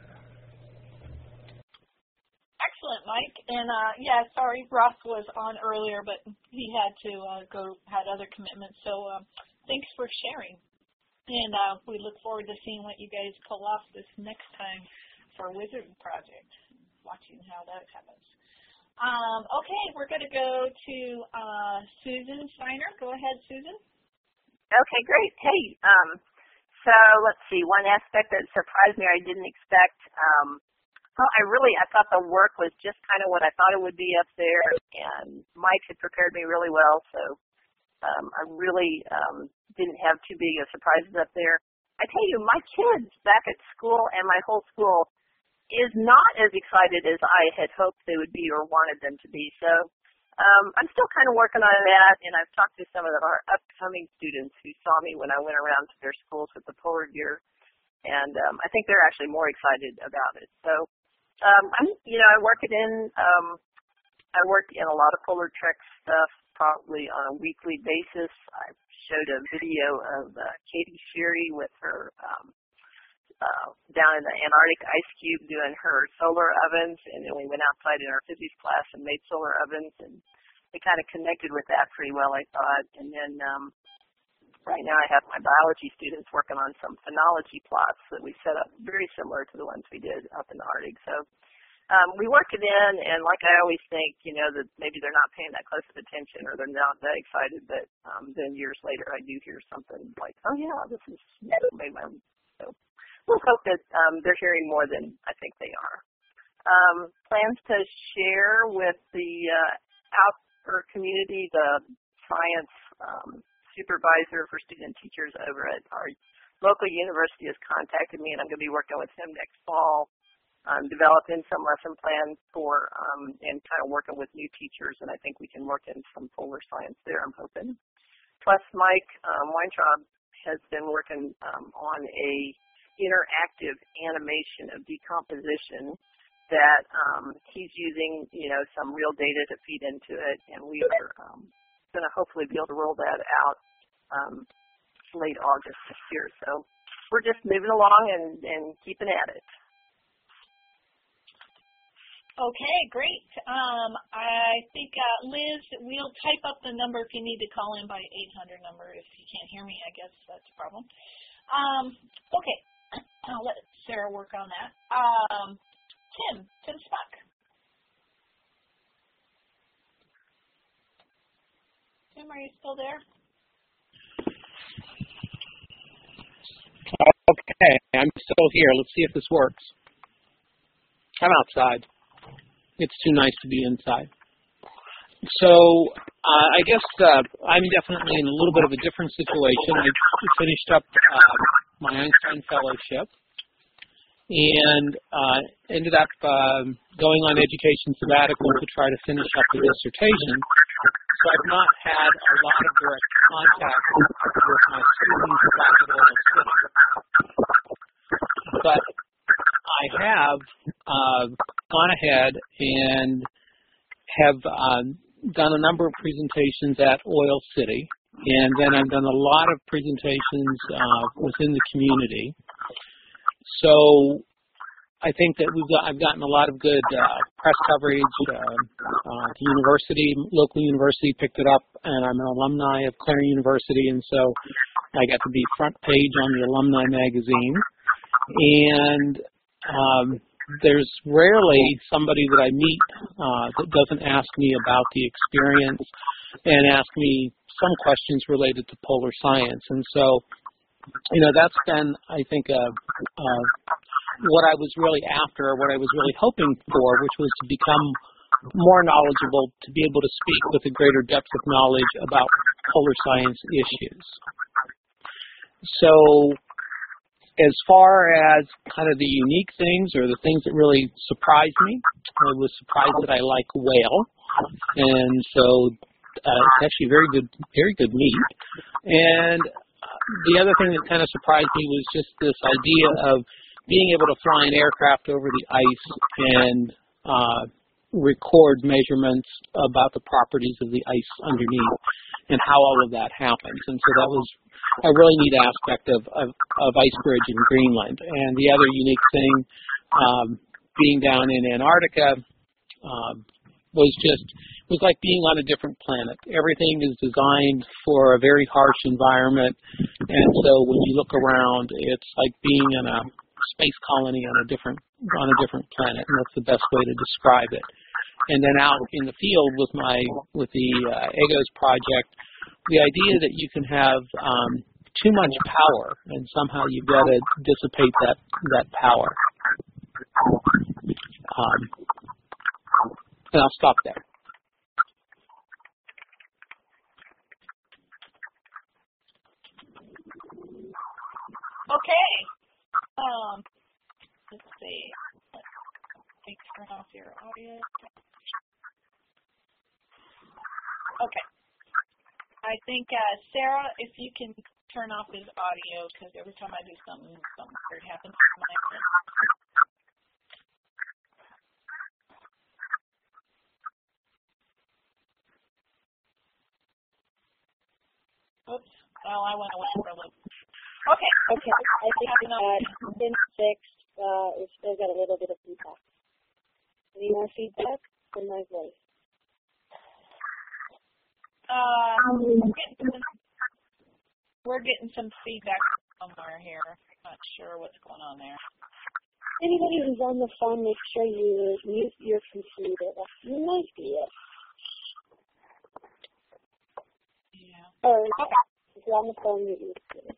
Excellent, Mike. And uh, yeah, sorry, Ross was on earlier, but he had to uh, go, had other commitments. So uh, thanks for sharing. And uh, we look forward to seeing what you guys pull off this next time for WIZARD project, watching how that happens. Um, okay, we're going to go to uh, Susan Steiner. Go ahead, Susan. Okay, great. Hey, um, so let's see. One aspect that surprised me or I didn't expect, um, well, I really, I thought the work was just kind of what I thought it would be up there, and Mike had prepared me really well, so um, I really um, didn't have too big of surprises up there. I tell you, my kids back at school and my whole school is not as excited as I had hoped they would be or wanted them to be. So um, I'm still kind of working on that, and I've talked to some of our upcoming students who saw me when I went around to their schools with the polar gear, and um, I think they're actually more excited about it. So um, I'm, you know, I work it in. Um, I work in a lot of Polar Trek stuff, probably on a weekly basis. I showed a video of uh, Katie Sheary with her. Um, Uh, down in the Antarctic ice cube doing her solar ovens, and then we went outside in our physics class and made solar ovens, and we kind of connected with that pretty well, I thought. And then um, right now I have my biology students working on some phenology plots that we set up very similar to the ones we did up in the Arctic. So um, we work it in, and like I always think, you know, that maybe they're not paying that close of attention or they're not that excited, but um, then years later I do hear something like, oh yeah, this is made my so we'll hope that um, they're hearing more than I think they are. Um, plans to share with the uh, outer community, the science um, supervisor for student teachers over at our local university has contacted me, and I'm going to be working with him next fall, um, developing some lesson plans for um, and kind of working with new teachers, and I think we can work in some polar science there, I'm hoping. Plus, Mike um, Weintraub has been working um, on a interactive animation of decomposition that um, he's using, you know, some real data to feed into it, and we are um, going to hopefully be able to roll that out um, late August this year. So we're just moving along and, and keeping at it. Okay, great. Um, I think, uh, Liz, we'll type up the number if you need to call in by eight hundred number. If you can't hear me, I guess that's a problem. Um, okay, I'll let Sarah work on that. Um, Tim, Tim Spuck. Tim, are you still there? Okay, I'm still here. Let's see if this works. I'm outside. It's too nice to be inside. So uh, I guess uh, I'm definitely in a little bit of a different situation. I finished up uh, my Einstein Fellowship and uh, ended up um, going on education sabbatical to try to finish up the dissertation. So I've not had a lot of direct contact with my students back at Oil City. But I have uh, gone ahead and have um, done a number of presentations at Oil City, and then I've done a lot of presentations uh, within the community. So I think that we've got, I've gotten a lot of good uh, press coverage. Uh, uh, the university, local university picked it up, and I'm an alumni of Clarion University, and so I got to be front page on the alumni magazine. And um, there's rarely somebody that I meet uh, that doesn't ask me about the experience and ask me some questions related to polar science. And so, you know, that's been, I think, a, a what I was really after, what I was really hoping for, which was to become more knowledgeable, to be able to speak with a greater depth of knowledge about polar science issues. So as far as kind of the unique things or the things that really surprised me, I was surprised that I like whale. And so uh, it's actually very good, very good meat. And the other thing that kind of surprised me was just this idea of being able to fly an aircraft over the ice and uh, record measurements about the properties of the ice underneath and how all of that happens. And so that was a really neat aspect of, of, of Icebridge in Greenland. And the other unique thing, um, being down in Antarctica, um, was just, was like being on a different planet. Everything is designed for a very harsh environment. And so when you look around, it's like being in a space colony on a different on a different planet, and that's the best way to describe it. And then out in the field with my with the uh, EGOS project, the idea that you can have um, too much power, and somehow you've got to dissipate that that power. Um, and I'll stop there. Okay. Um, let's see. Let's turn off your audio. Okay. I think, uh, Sarah, if you can turn off his audio, because every time I do something, something weird happens to my phone. Oops. Well, I went away for a little. Okay. Okay. I think it's been fixed. Uh, it's still got a little bit of feedback. Any more feedback from my voice? Uh, we're, getting some, we're getting some feedback somewhere here. Not sure what's going on there. Anybody who's on the phone, make sure you mute your computer. You might be it. Yeah. Or if you're on the phone, mute your computer.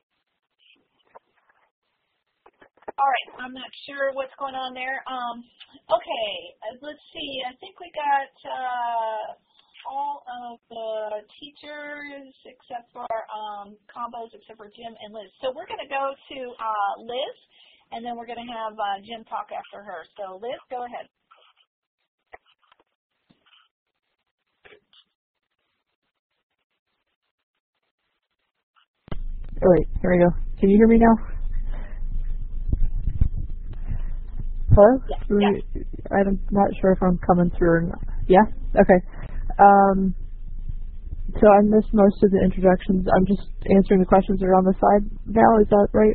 All right, I'm not sure what's going on there. Um, okay, let's see. I think we got uh, all of the teachers except for um, combos, except for Jim and Liz. So we're going to go to uh, Liz, and then we're going to have uh, Jim talk after her. So Liz, go ahead. Oh, wait, here we go. Can you hear me now? Hello? Yeah. yeah. I'm not sure if I'm coming through or not. Yeah? Okay. Um, so I missed most of the introductions. I'm just answering the questions that are on the side now. Is that right?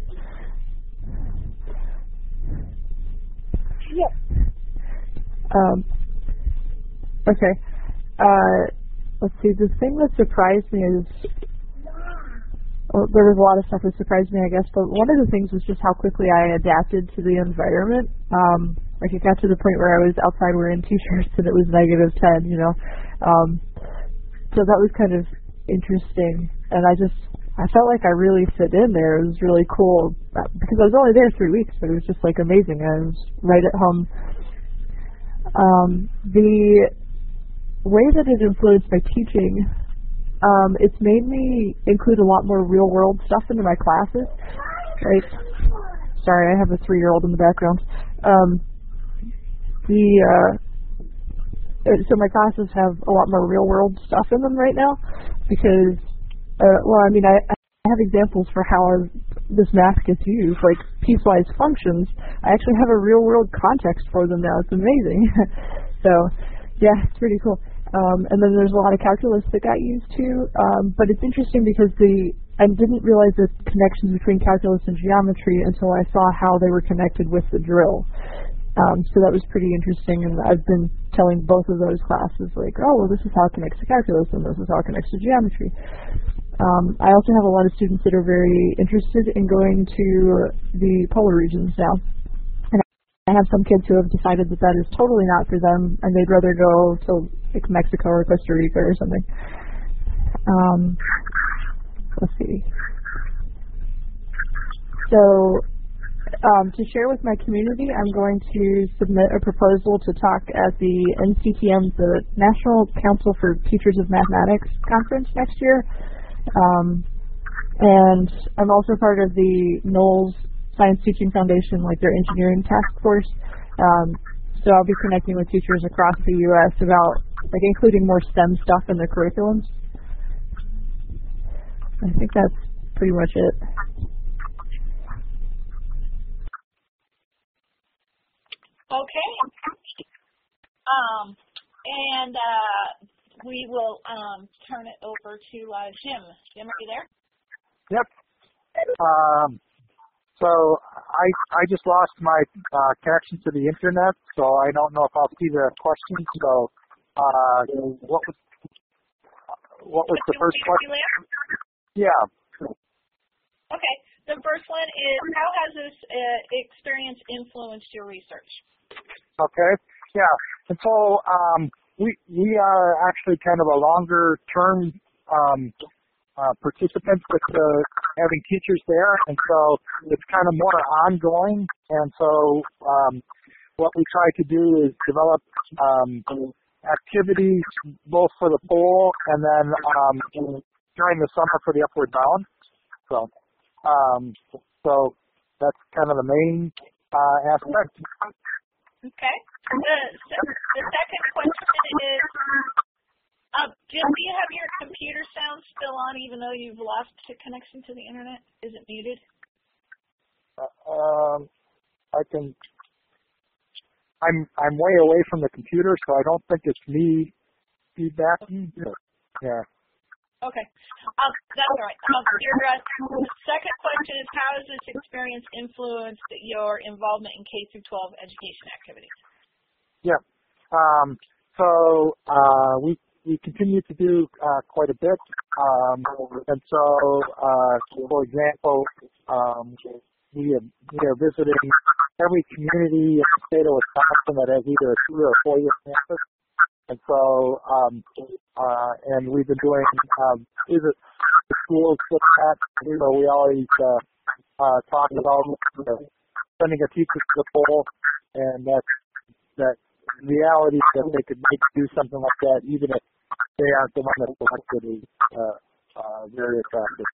Yep. Um, okay. Uh, let's see. The thing that surprised me is, well, there was a lot of stuff that surprised me, I guess, but one of the things was just how quickly I adapted to the environment. Um, like it got to the point where I was outside wearing t-shirts and it was negative ten, you know. Um, so that was kind of interesting, and I just, I felt like I really fit in there. It was really cool, because I was only there three weeks, but it was just like amazing. I was right at home. Um, the way that it influenced my teaching, Um, it's made me include a lot more real-world stuff into my classes. Like, sorry, I have a three-year-old in the background. Um, the uh, so my classes have a lot more real-world stuff in them right now because, uh, well, I mean, I, I have examples for how I, this math gets used, like piecewise functions. I actually have a real-world context for them now. It's amazing. So, yeah, it's pretty cool. Um, and then there's a lot of calculus that got used too, um, but it's interesting because the I didn't realize the connections between calculus and geometry until I saw how they were connected with the drill. Um, so that was pretty interesting, and I've been telling both of those classes, like, oh, well, this is how it connects to calculus, and this is how it connects to geometry. Um, I also have a lot of students that are very interested in going to the polar regions now. I have some kids who have decided that that is totally not for them, and they'd rather go to like Mexico or Costa Rica or something. Um, let's see. So, um, to share with my community, I'm going to submit a proposal to talk at the N C T M, the National Council for Teachers of Mathematics conference next year. Um, and I'm also part of the Knowles Science Teaching Foundation, like their engineering task force. Um, so I'll be connecting with teachers across the U S about like including more STEM stuff in the curriculums. I think that's pretty much it. Okay. Um, and uh, we will um, turn it over to uh, Jim. Jim, are you there? Yep. Um, So I I just lost my uh, connection to the internet, so I don't know if I'll see the questions. So uh, what was what was the first question? Yeah. Okay. The first one is, how has this uh, experience influenced your research? Okay. Yeah. And so um, we we are actually kind of a longer term um, Uh, participants with the, having teachers there, and so it's kind of more ongoing. And so um, what we try to do is develop um, activities both for the poll and then um, during the summer for the Upward Bound. So, um, so that's kind of the main uh, aspect. Okay. The, the second question is, Uh, Jim, do you have your computer sound still on even though you've lost connection to the internet? Is it muted? Uh, um, I can, I'm I'm way away from the computer, so I don't think it's me feedbacking. Yeah. Okay. Um, that's all right. Um, your uh, second question is, how has this experience influenced your involvement in K through twelve education activities? Yeah. Um, so uh, we we continue to do uh, quite a bit, um, and so uh, for example, um, we are, we are visiting every community in the state of Wisconsin that has either a two or a four year campus, and so um, uh, and we've been doing um, visit the schools with that. So we always uh, uh, talk about you know, sending a teacher to the poll, and that that reality that they could maybe do something like that even if they aren't the one that's selected is uh, uh, very attractive.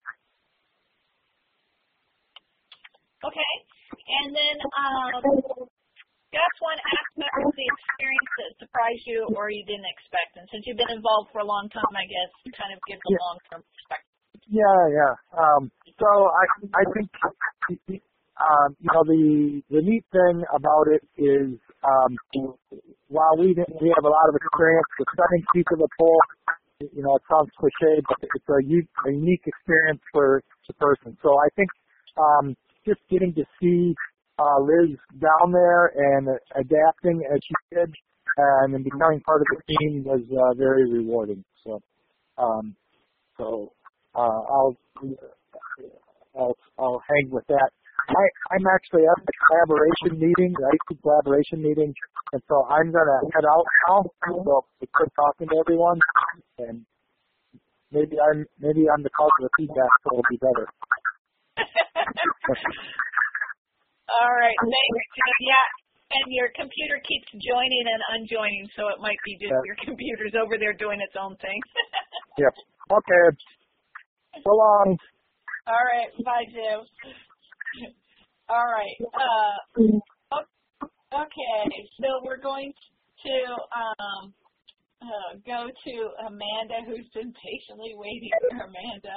Okay. And then um, just one aspect of the experience that surprised you or you didn't expect. And since you've been involved for a long time, I guess you kind of give the Yeah. long-term perspective. Yeah, yeah. Um, so I I think um, you know the the neat thing about it is um, while we didn't, we have a lot of experience with setting feet to the pole, you know it sounds cliche, but it's a, u- a unique experience for the person. So I think um, just getting to see uh, Liz down there and adapting as she did and then becoming part of the team was uh, very rewarding. So um, so. Uh, I'll, I'll I'll hang with that. I, I'm actually at the collaboration meeting, the I T collaboration meeting, and so I'm gonna head out now. So it's good talking to everyone, and maybe I'm maybe I'm the cause of the feedback, so it'll be better. All right, thanks, Jim. Yeah, and your computer keeps joining and unjoining, so it might be just Yeah. your computer's over there doing its own thing. Yep. Okay. So long. All right. Bye, Jim. All right. Uh, okay. So we're going to um, uh, go to Amanda, who's been patiently waiting for Amanda.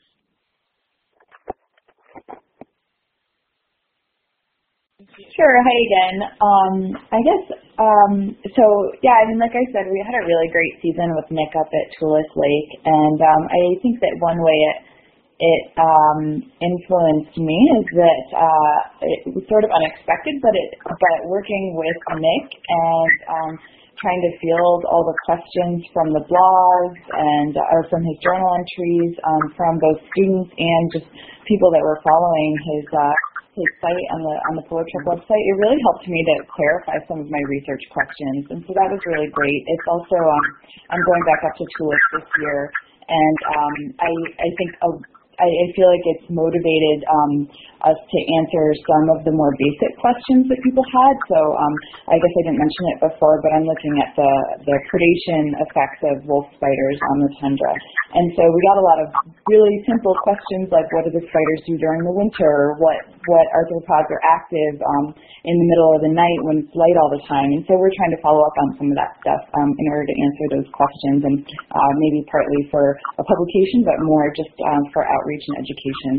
Sure. Hi again. Um, I guess, um, so yeah, I mean, like I said, we had a really great season with Nick up at Tulick Lake, and um, I think that one way it, it um, influenced me is that uh, it was sort of unexpected, but it, but working with Nick and um, trying to field all the questions from the blogs and or from his journal entries um, from both students and just people that were following his uh, his site on the on the Polar Trek website, it really helped me to clarify some of my research questions, and so that was really great. It's also um, I'm going back up to Tulick this year, and um, I I think a, I, I feel like it's motivated um, us to answer some of the more basic questions that people had. So um, I guess I didn't mention it before, but I'm looking at the the predation effects of wolf spiders on the tundra, and so we got a lot of really simple questions like what do the spiders do during the winter, what what arthropods are active um, in the middle of the night when it's light all the time. And so we're trying to follow up on some of that stuff um, in order to answer those questions, and uh, maybe partly for a publication, but more just um, for outreach and education.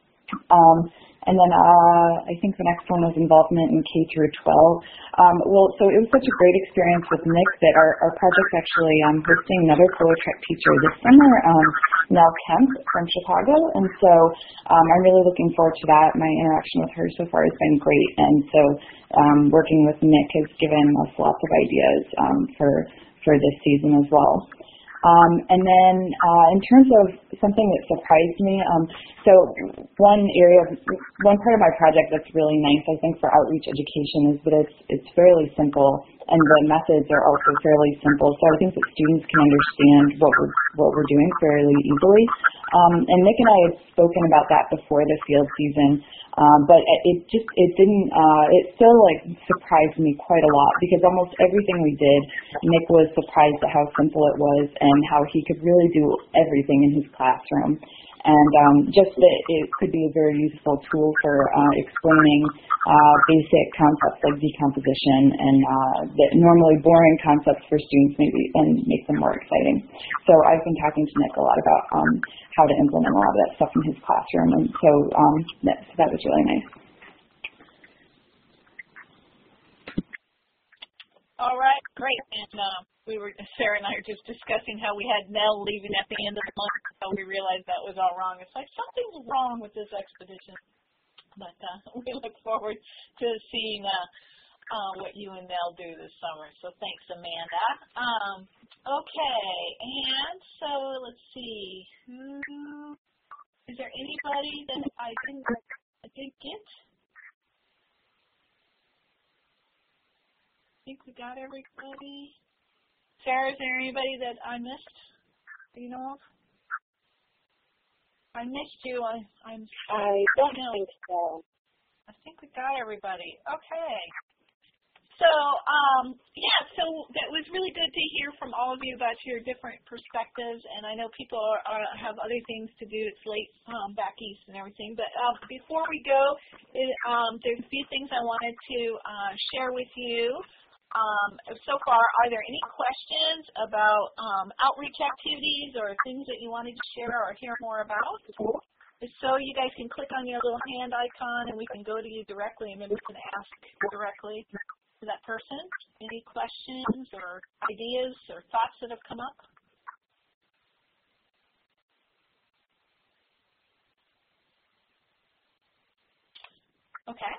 Um, and then uh, I think the next one was involvement in K through twelve. Um, well, so it was such a great experience with Nick that our, our project's actually um, hosting another Polar Trek teacher this summer, um, Nell Kemp from Chicago. And so um, I'm really looking forward to that. My interaction with her so far has been great. And so um, working with Nick has given us lots of ideas um, for, for this season as well. Um, and then uh, in terms of something that surprised me, um, so one area, one part of my project that's really nice, I think, for outreach education is that it's it's fairly simple, and the methods are also fairly simple. So I think that students can understand what we're what we're doing fairly easily. Um, and Nick and I had spoken about that before the field season, um, but it just it didn't uh, it still like surprised me quite a lot because almost everything we did, Nick was surprised at how simple it was and how he could really do everything in his classroom. And um, just that it could be a very useful tool for uh, explaining uh, basic concepts like decomposition and uh, the normally boring concepts for students maybe and make them more exciting. So I've been talking to Nick a lot about um, how to implement a lot of that stuff in his classroom, and so um, that, so that was really nice. All right, great. And uh, we were Sarah and I were just discussing how we had Nell leaving at the end of the month, so we realized that was all wrong. It's like something's wrong with this expedition, but uh, we look forward to seeing uh, uh, what you and Nell do this summer. So thanks, Amanda. Um, okay, and so let's see. Who is there? Anybody that I didn't I didn't get? I think we got everybody. Sarah, is there anybody that I missed? Do you know of? I missed you. I, I'm. I don't know. think so. I think we got everybody. Okay. So, um, yeah. So that was was really good to hear from all of you about your different perspectives, and I know people are, are, have other things to do. It's late um, back east and everything. But uh, before we go, it, um, there's a few things I wanted to uh, share with you. Um, so far, are there any questions about um, outreach activities or things that you wanted to share or hear more about? If so, you guys can click on your little hand icon and we can go to you directly and then we can ask directly to that person. Any questions or ideas or thoughts that have come up? Okay.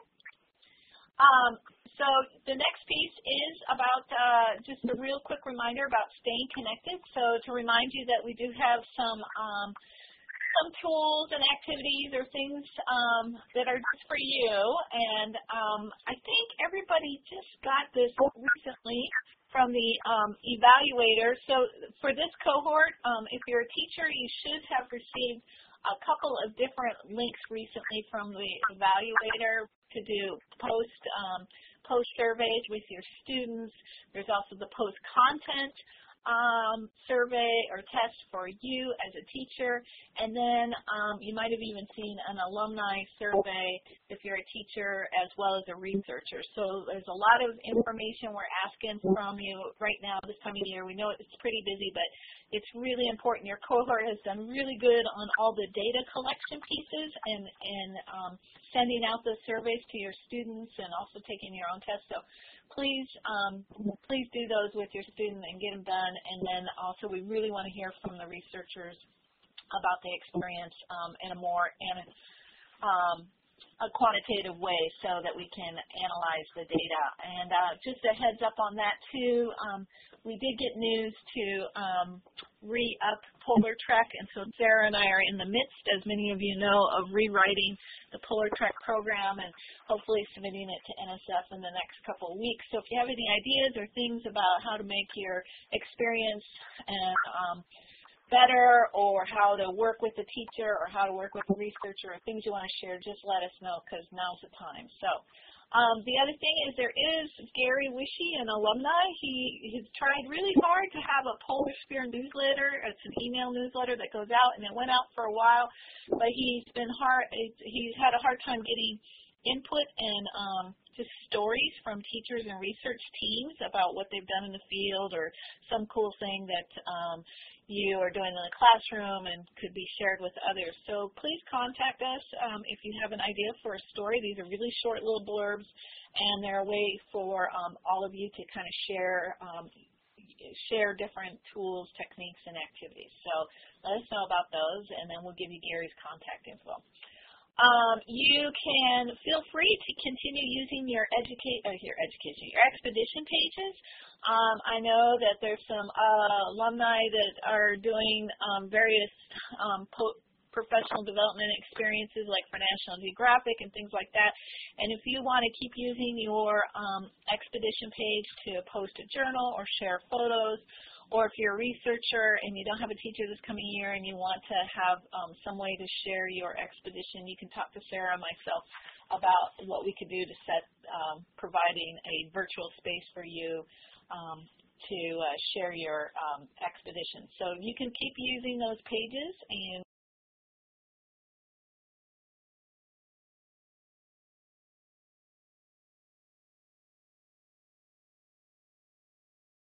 Um, so the next piece is about uh, just a real quick reminder about staying connected. So to remind you that we do have some um, some tools and activities or things um, that are just for you. And um, I think everybody just got this recently from the um, evaluator. So for this cohort, um, if you're a teacher, you should have received a couple of different links recently from the evaluator to do post um, post surveys with your students. There's also the post content um, survey or test for you as a teacher, and then um, you might have even seen an alumni survey if you're a teacher as well as a researcher. So there's a lot of information we're asking from you right now this time of year. We know it's pretty busy, but it's really important. Your cohort has done really good on all the data collection pieces and, and um, sending out the surveys to your students and also taking your own tests. So please, um, please do those with your student and get them done. And then also we really want to hear from the researchers about the experience um, in a more um, a quantitative way so that we can analyze the data. And uh, just a heads up on that too, um, we did get news to um, re-up Polar Trek, and so Sarah and I are in the midst, as many of you know, of rewriting the Polar Trek program and hopefully submitting it to N S F in the next couple of weeks. So if you have any ideas or things about how to make your experience and um, better, or how to work with the teacher, or how to work with the researcher, or things you want to share, just let us know, because now's the time. So um, the other thing is there is Gary Wishy, an alumni. He has tried really hard to have a Polar Sphere newsletter. It's an email newsletter that goes out, and it went out for a while, but he's been hard. He's had a hard time getting input and um, just stories from teachers and research teams about what they've done in the field, or some cool thing that um, you are doing in the classroom and could be shared with others. So please contact us um, if you have an idea for a story. These are really short little blurbs, and they're a way for um, all of you to kind of share um, share different tools, techniques, and activities. So let us know about those, and then we'll give you Gary's contact info. Um, you can feel free to continue using your educate uh, your education, your expedition pages. Um, I know that there's some uh, alumni that are doing um, various um, po professional development experiences, like for National Geographic and things like that. And if you want to keep using your um, expedition page to post a journal or share photos, or if you're a researcher and you don't have a teacher this coming year and you want to have um, some way to share your expedition, you can talk to Sarah and myself about what we could do to set um, providing a virtual space for you um, to uh, share your um, expedition. So you can keep using those pages, and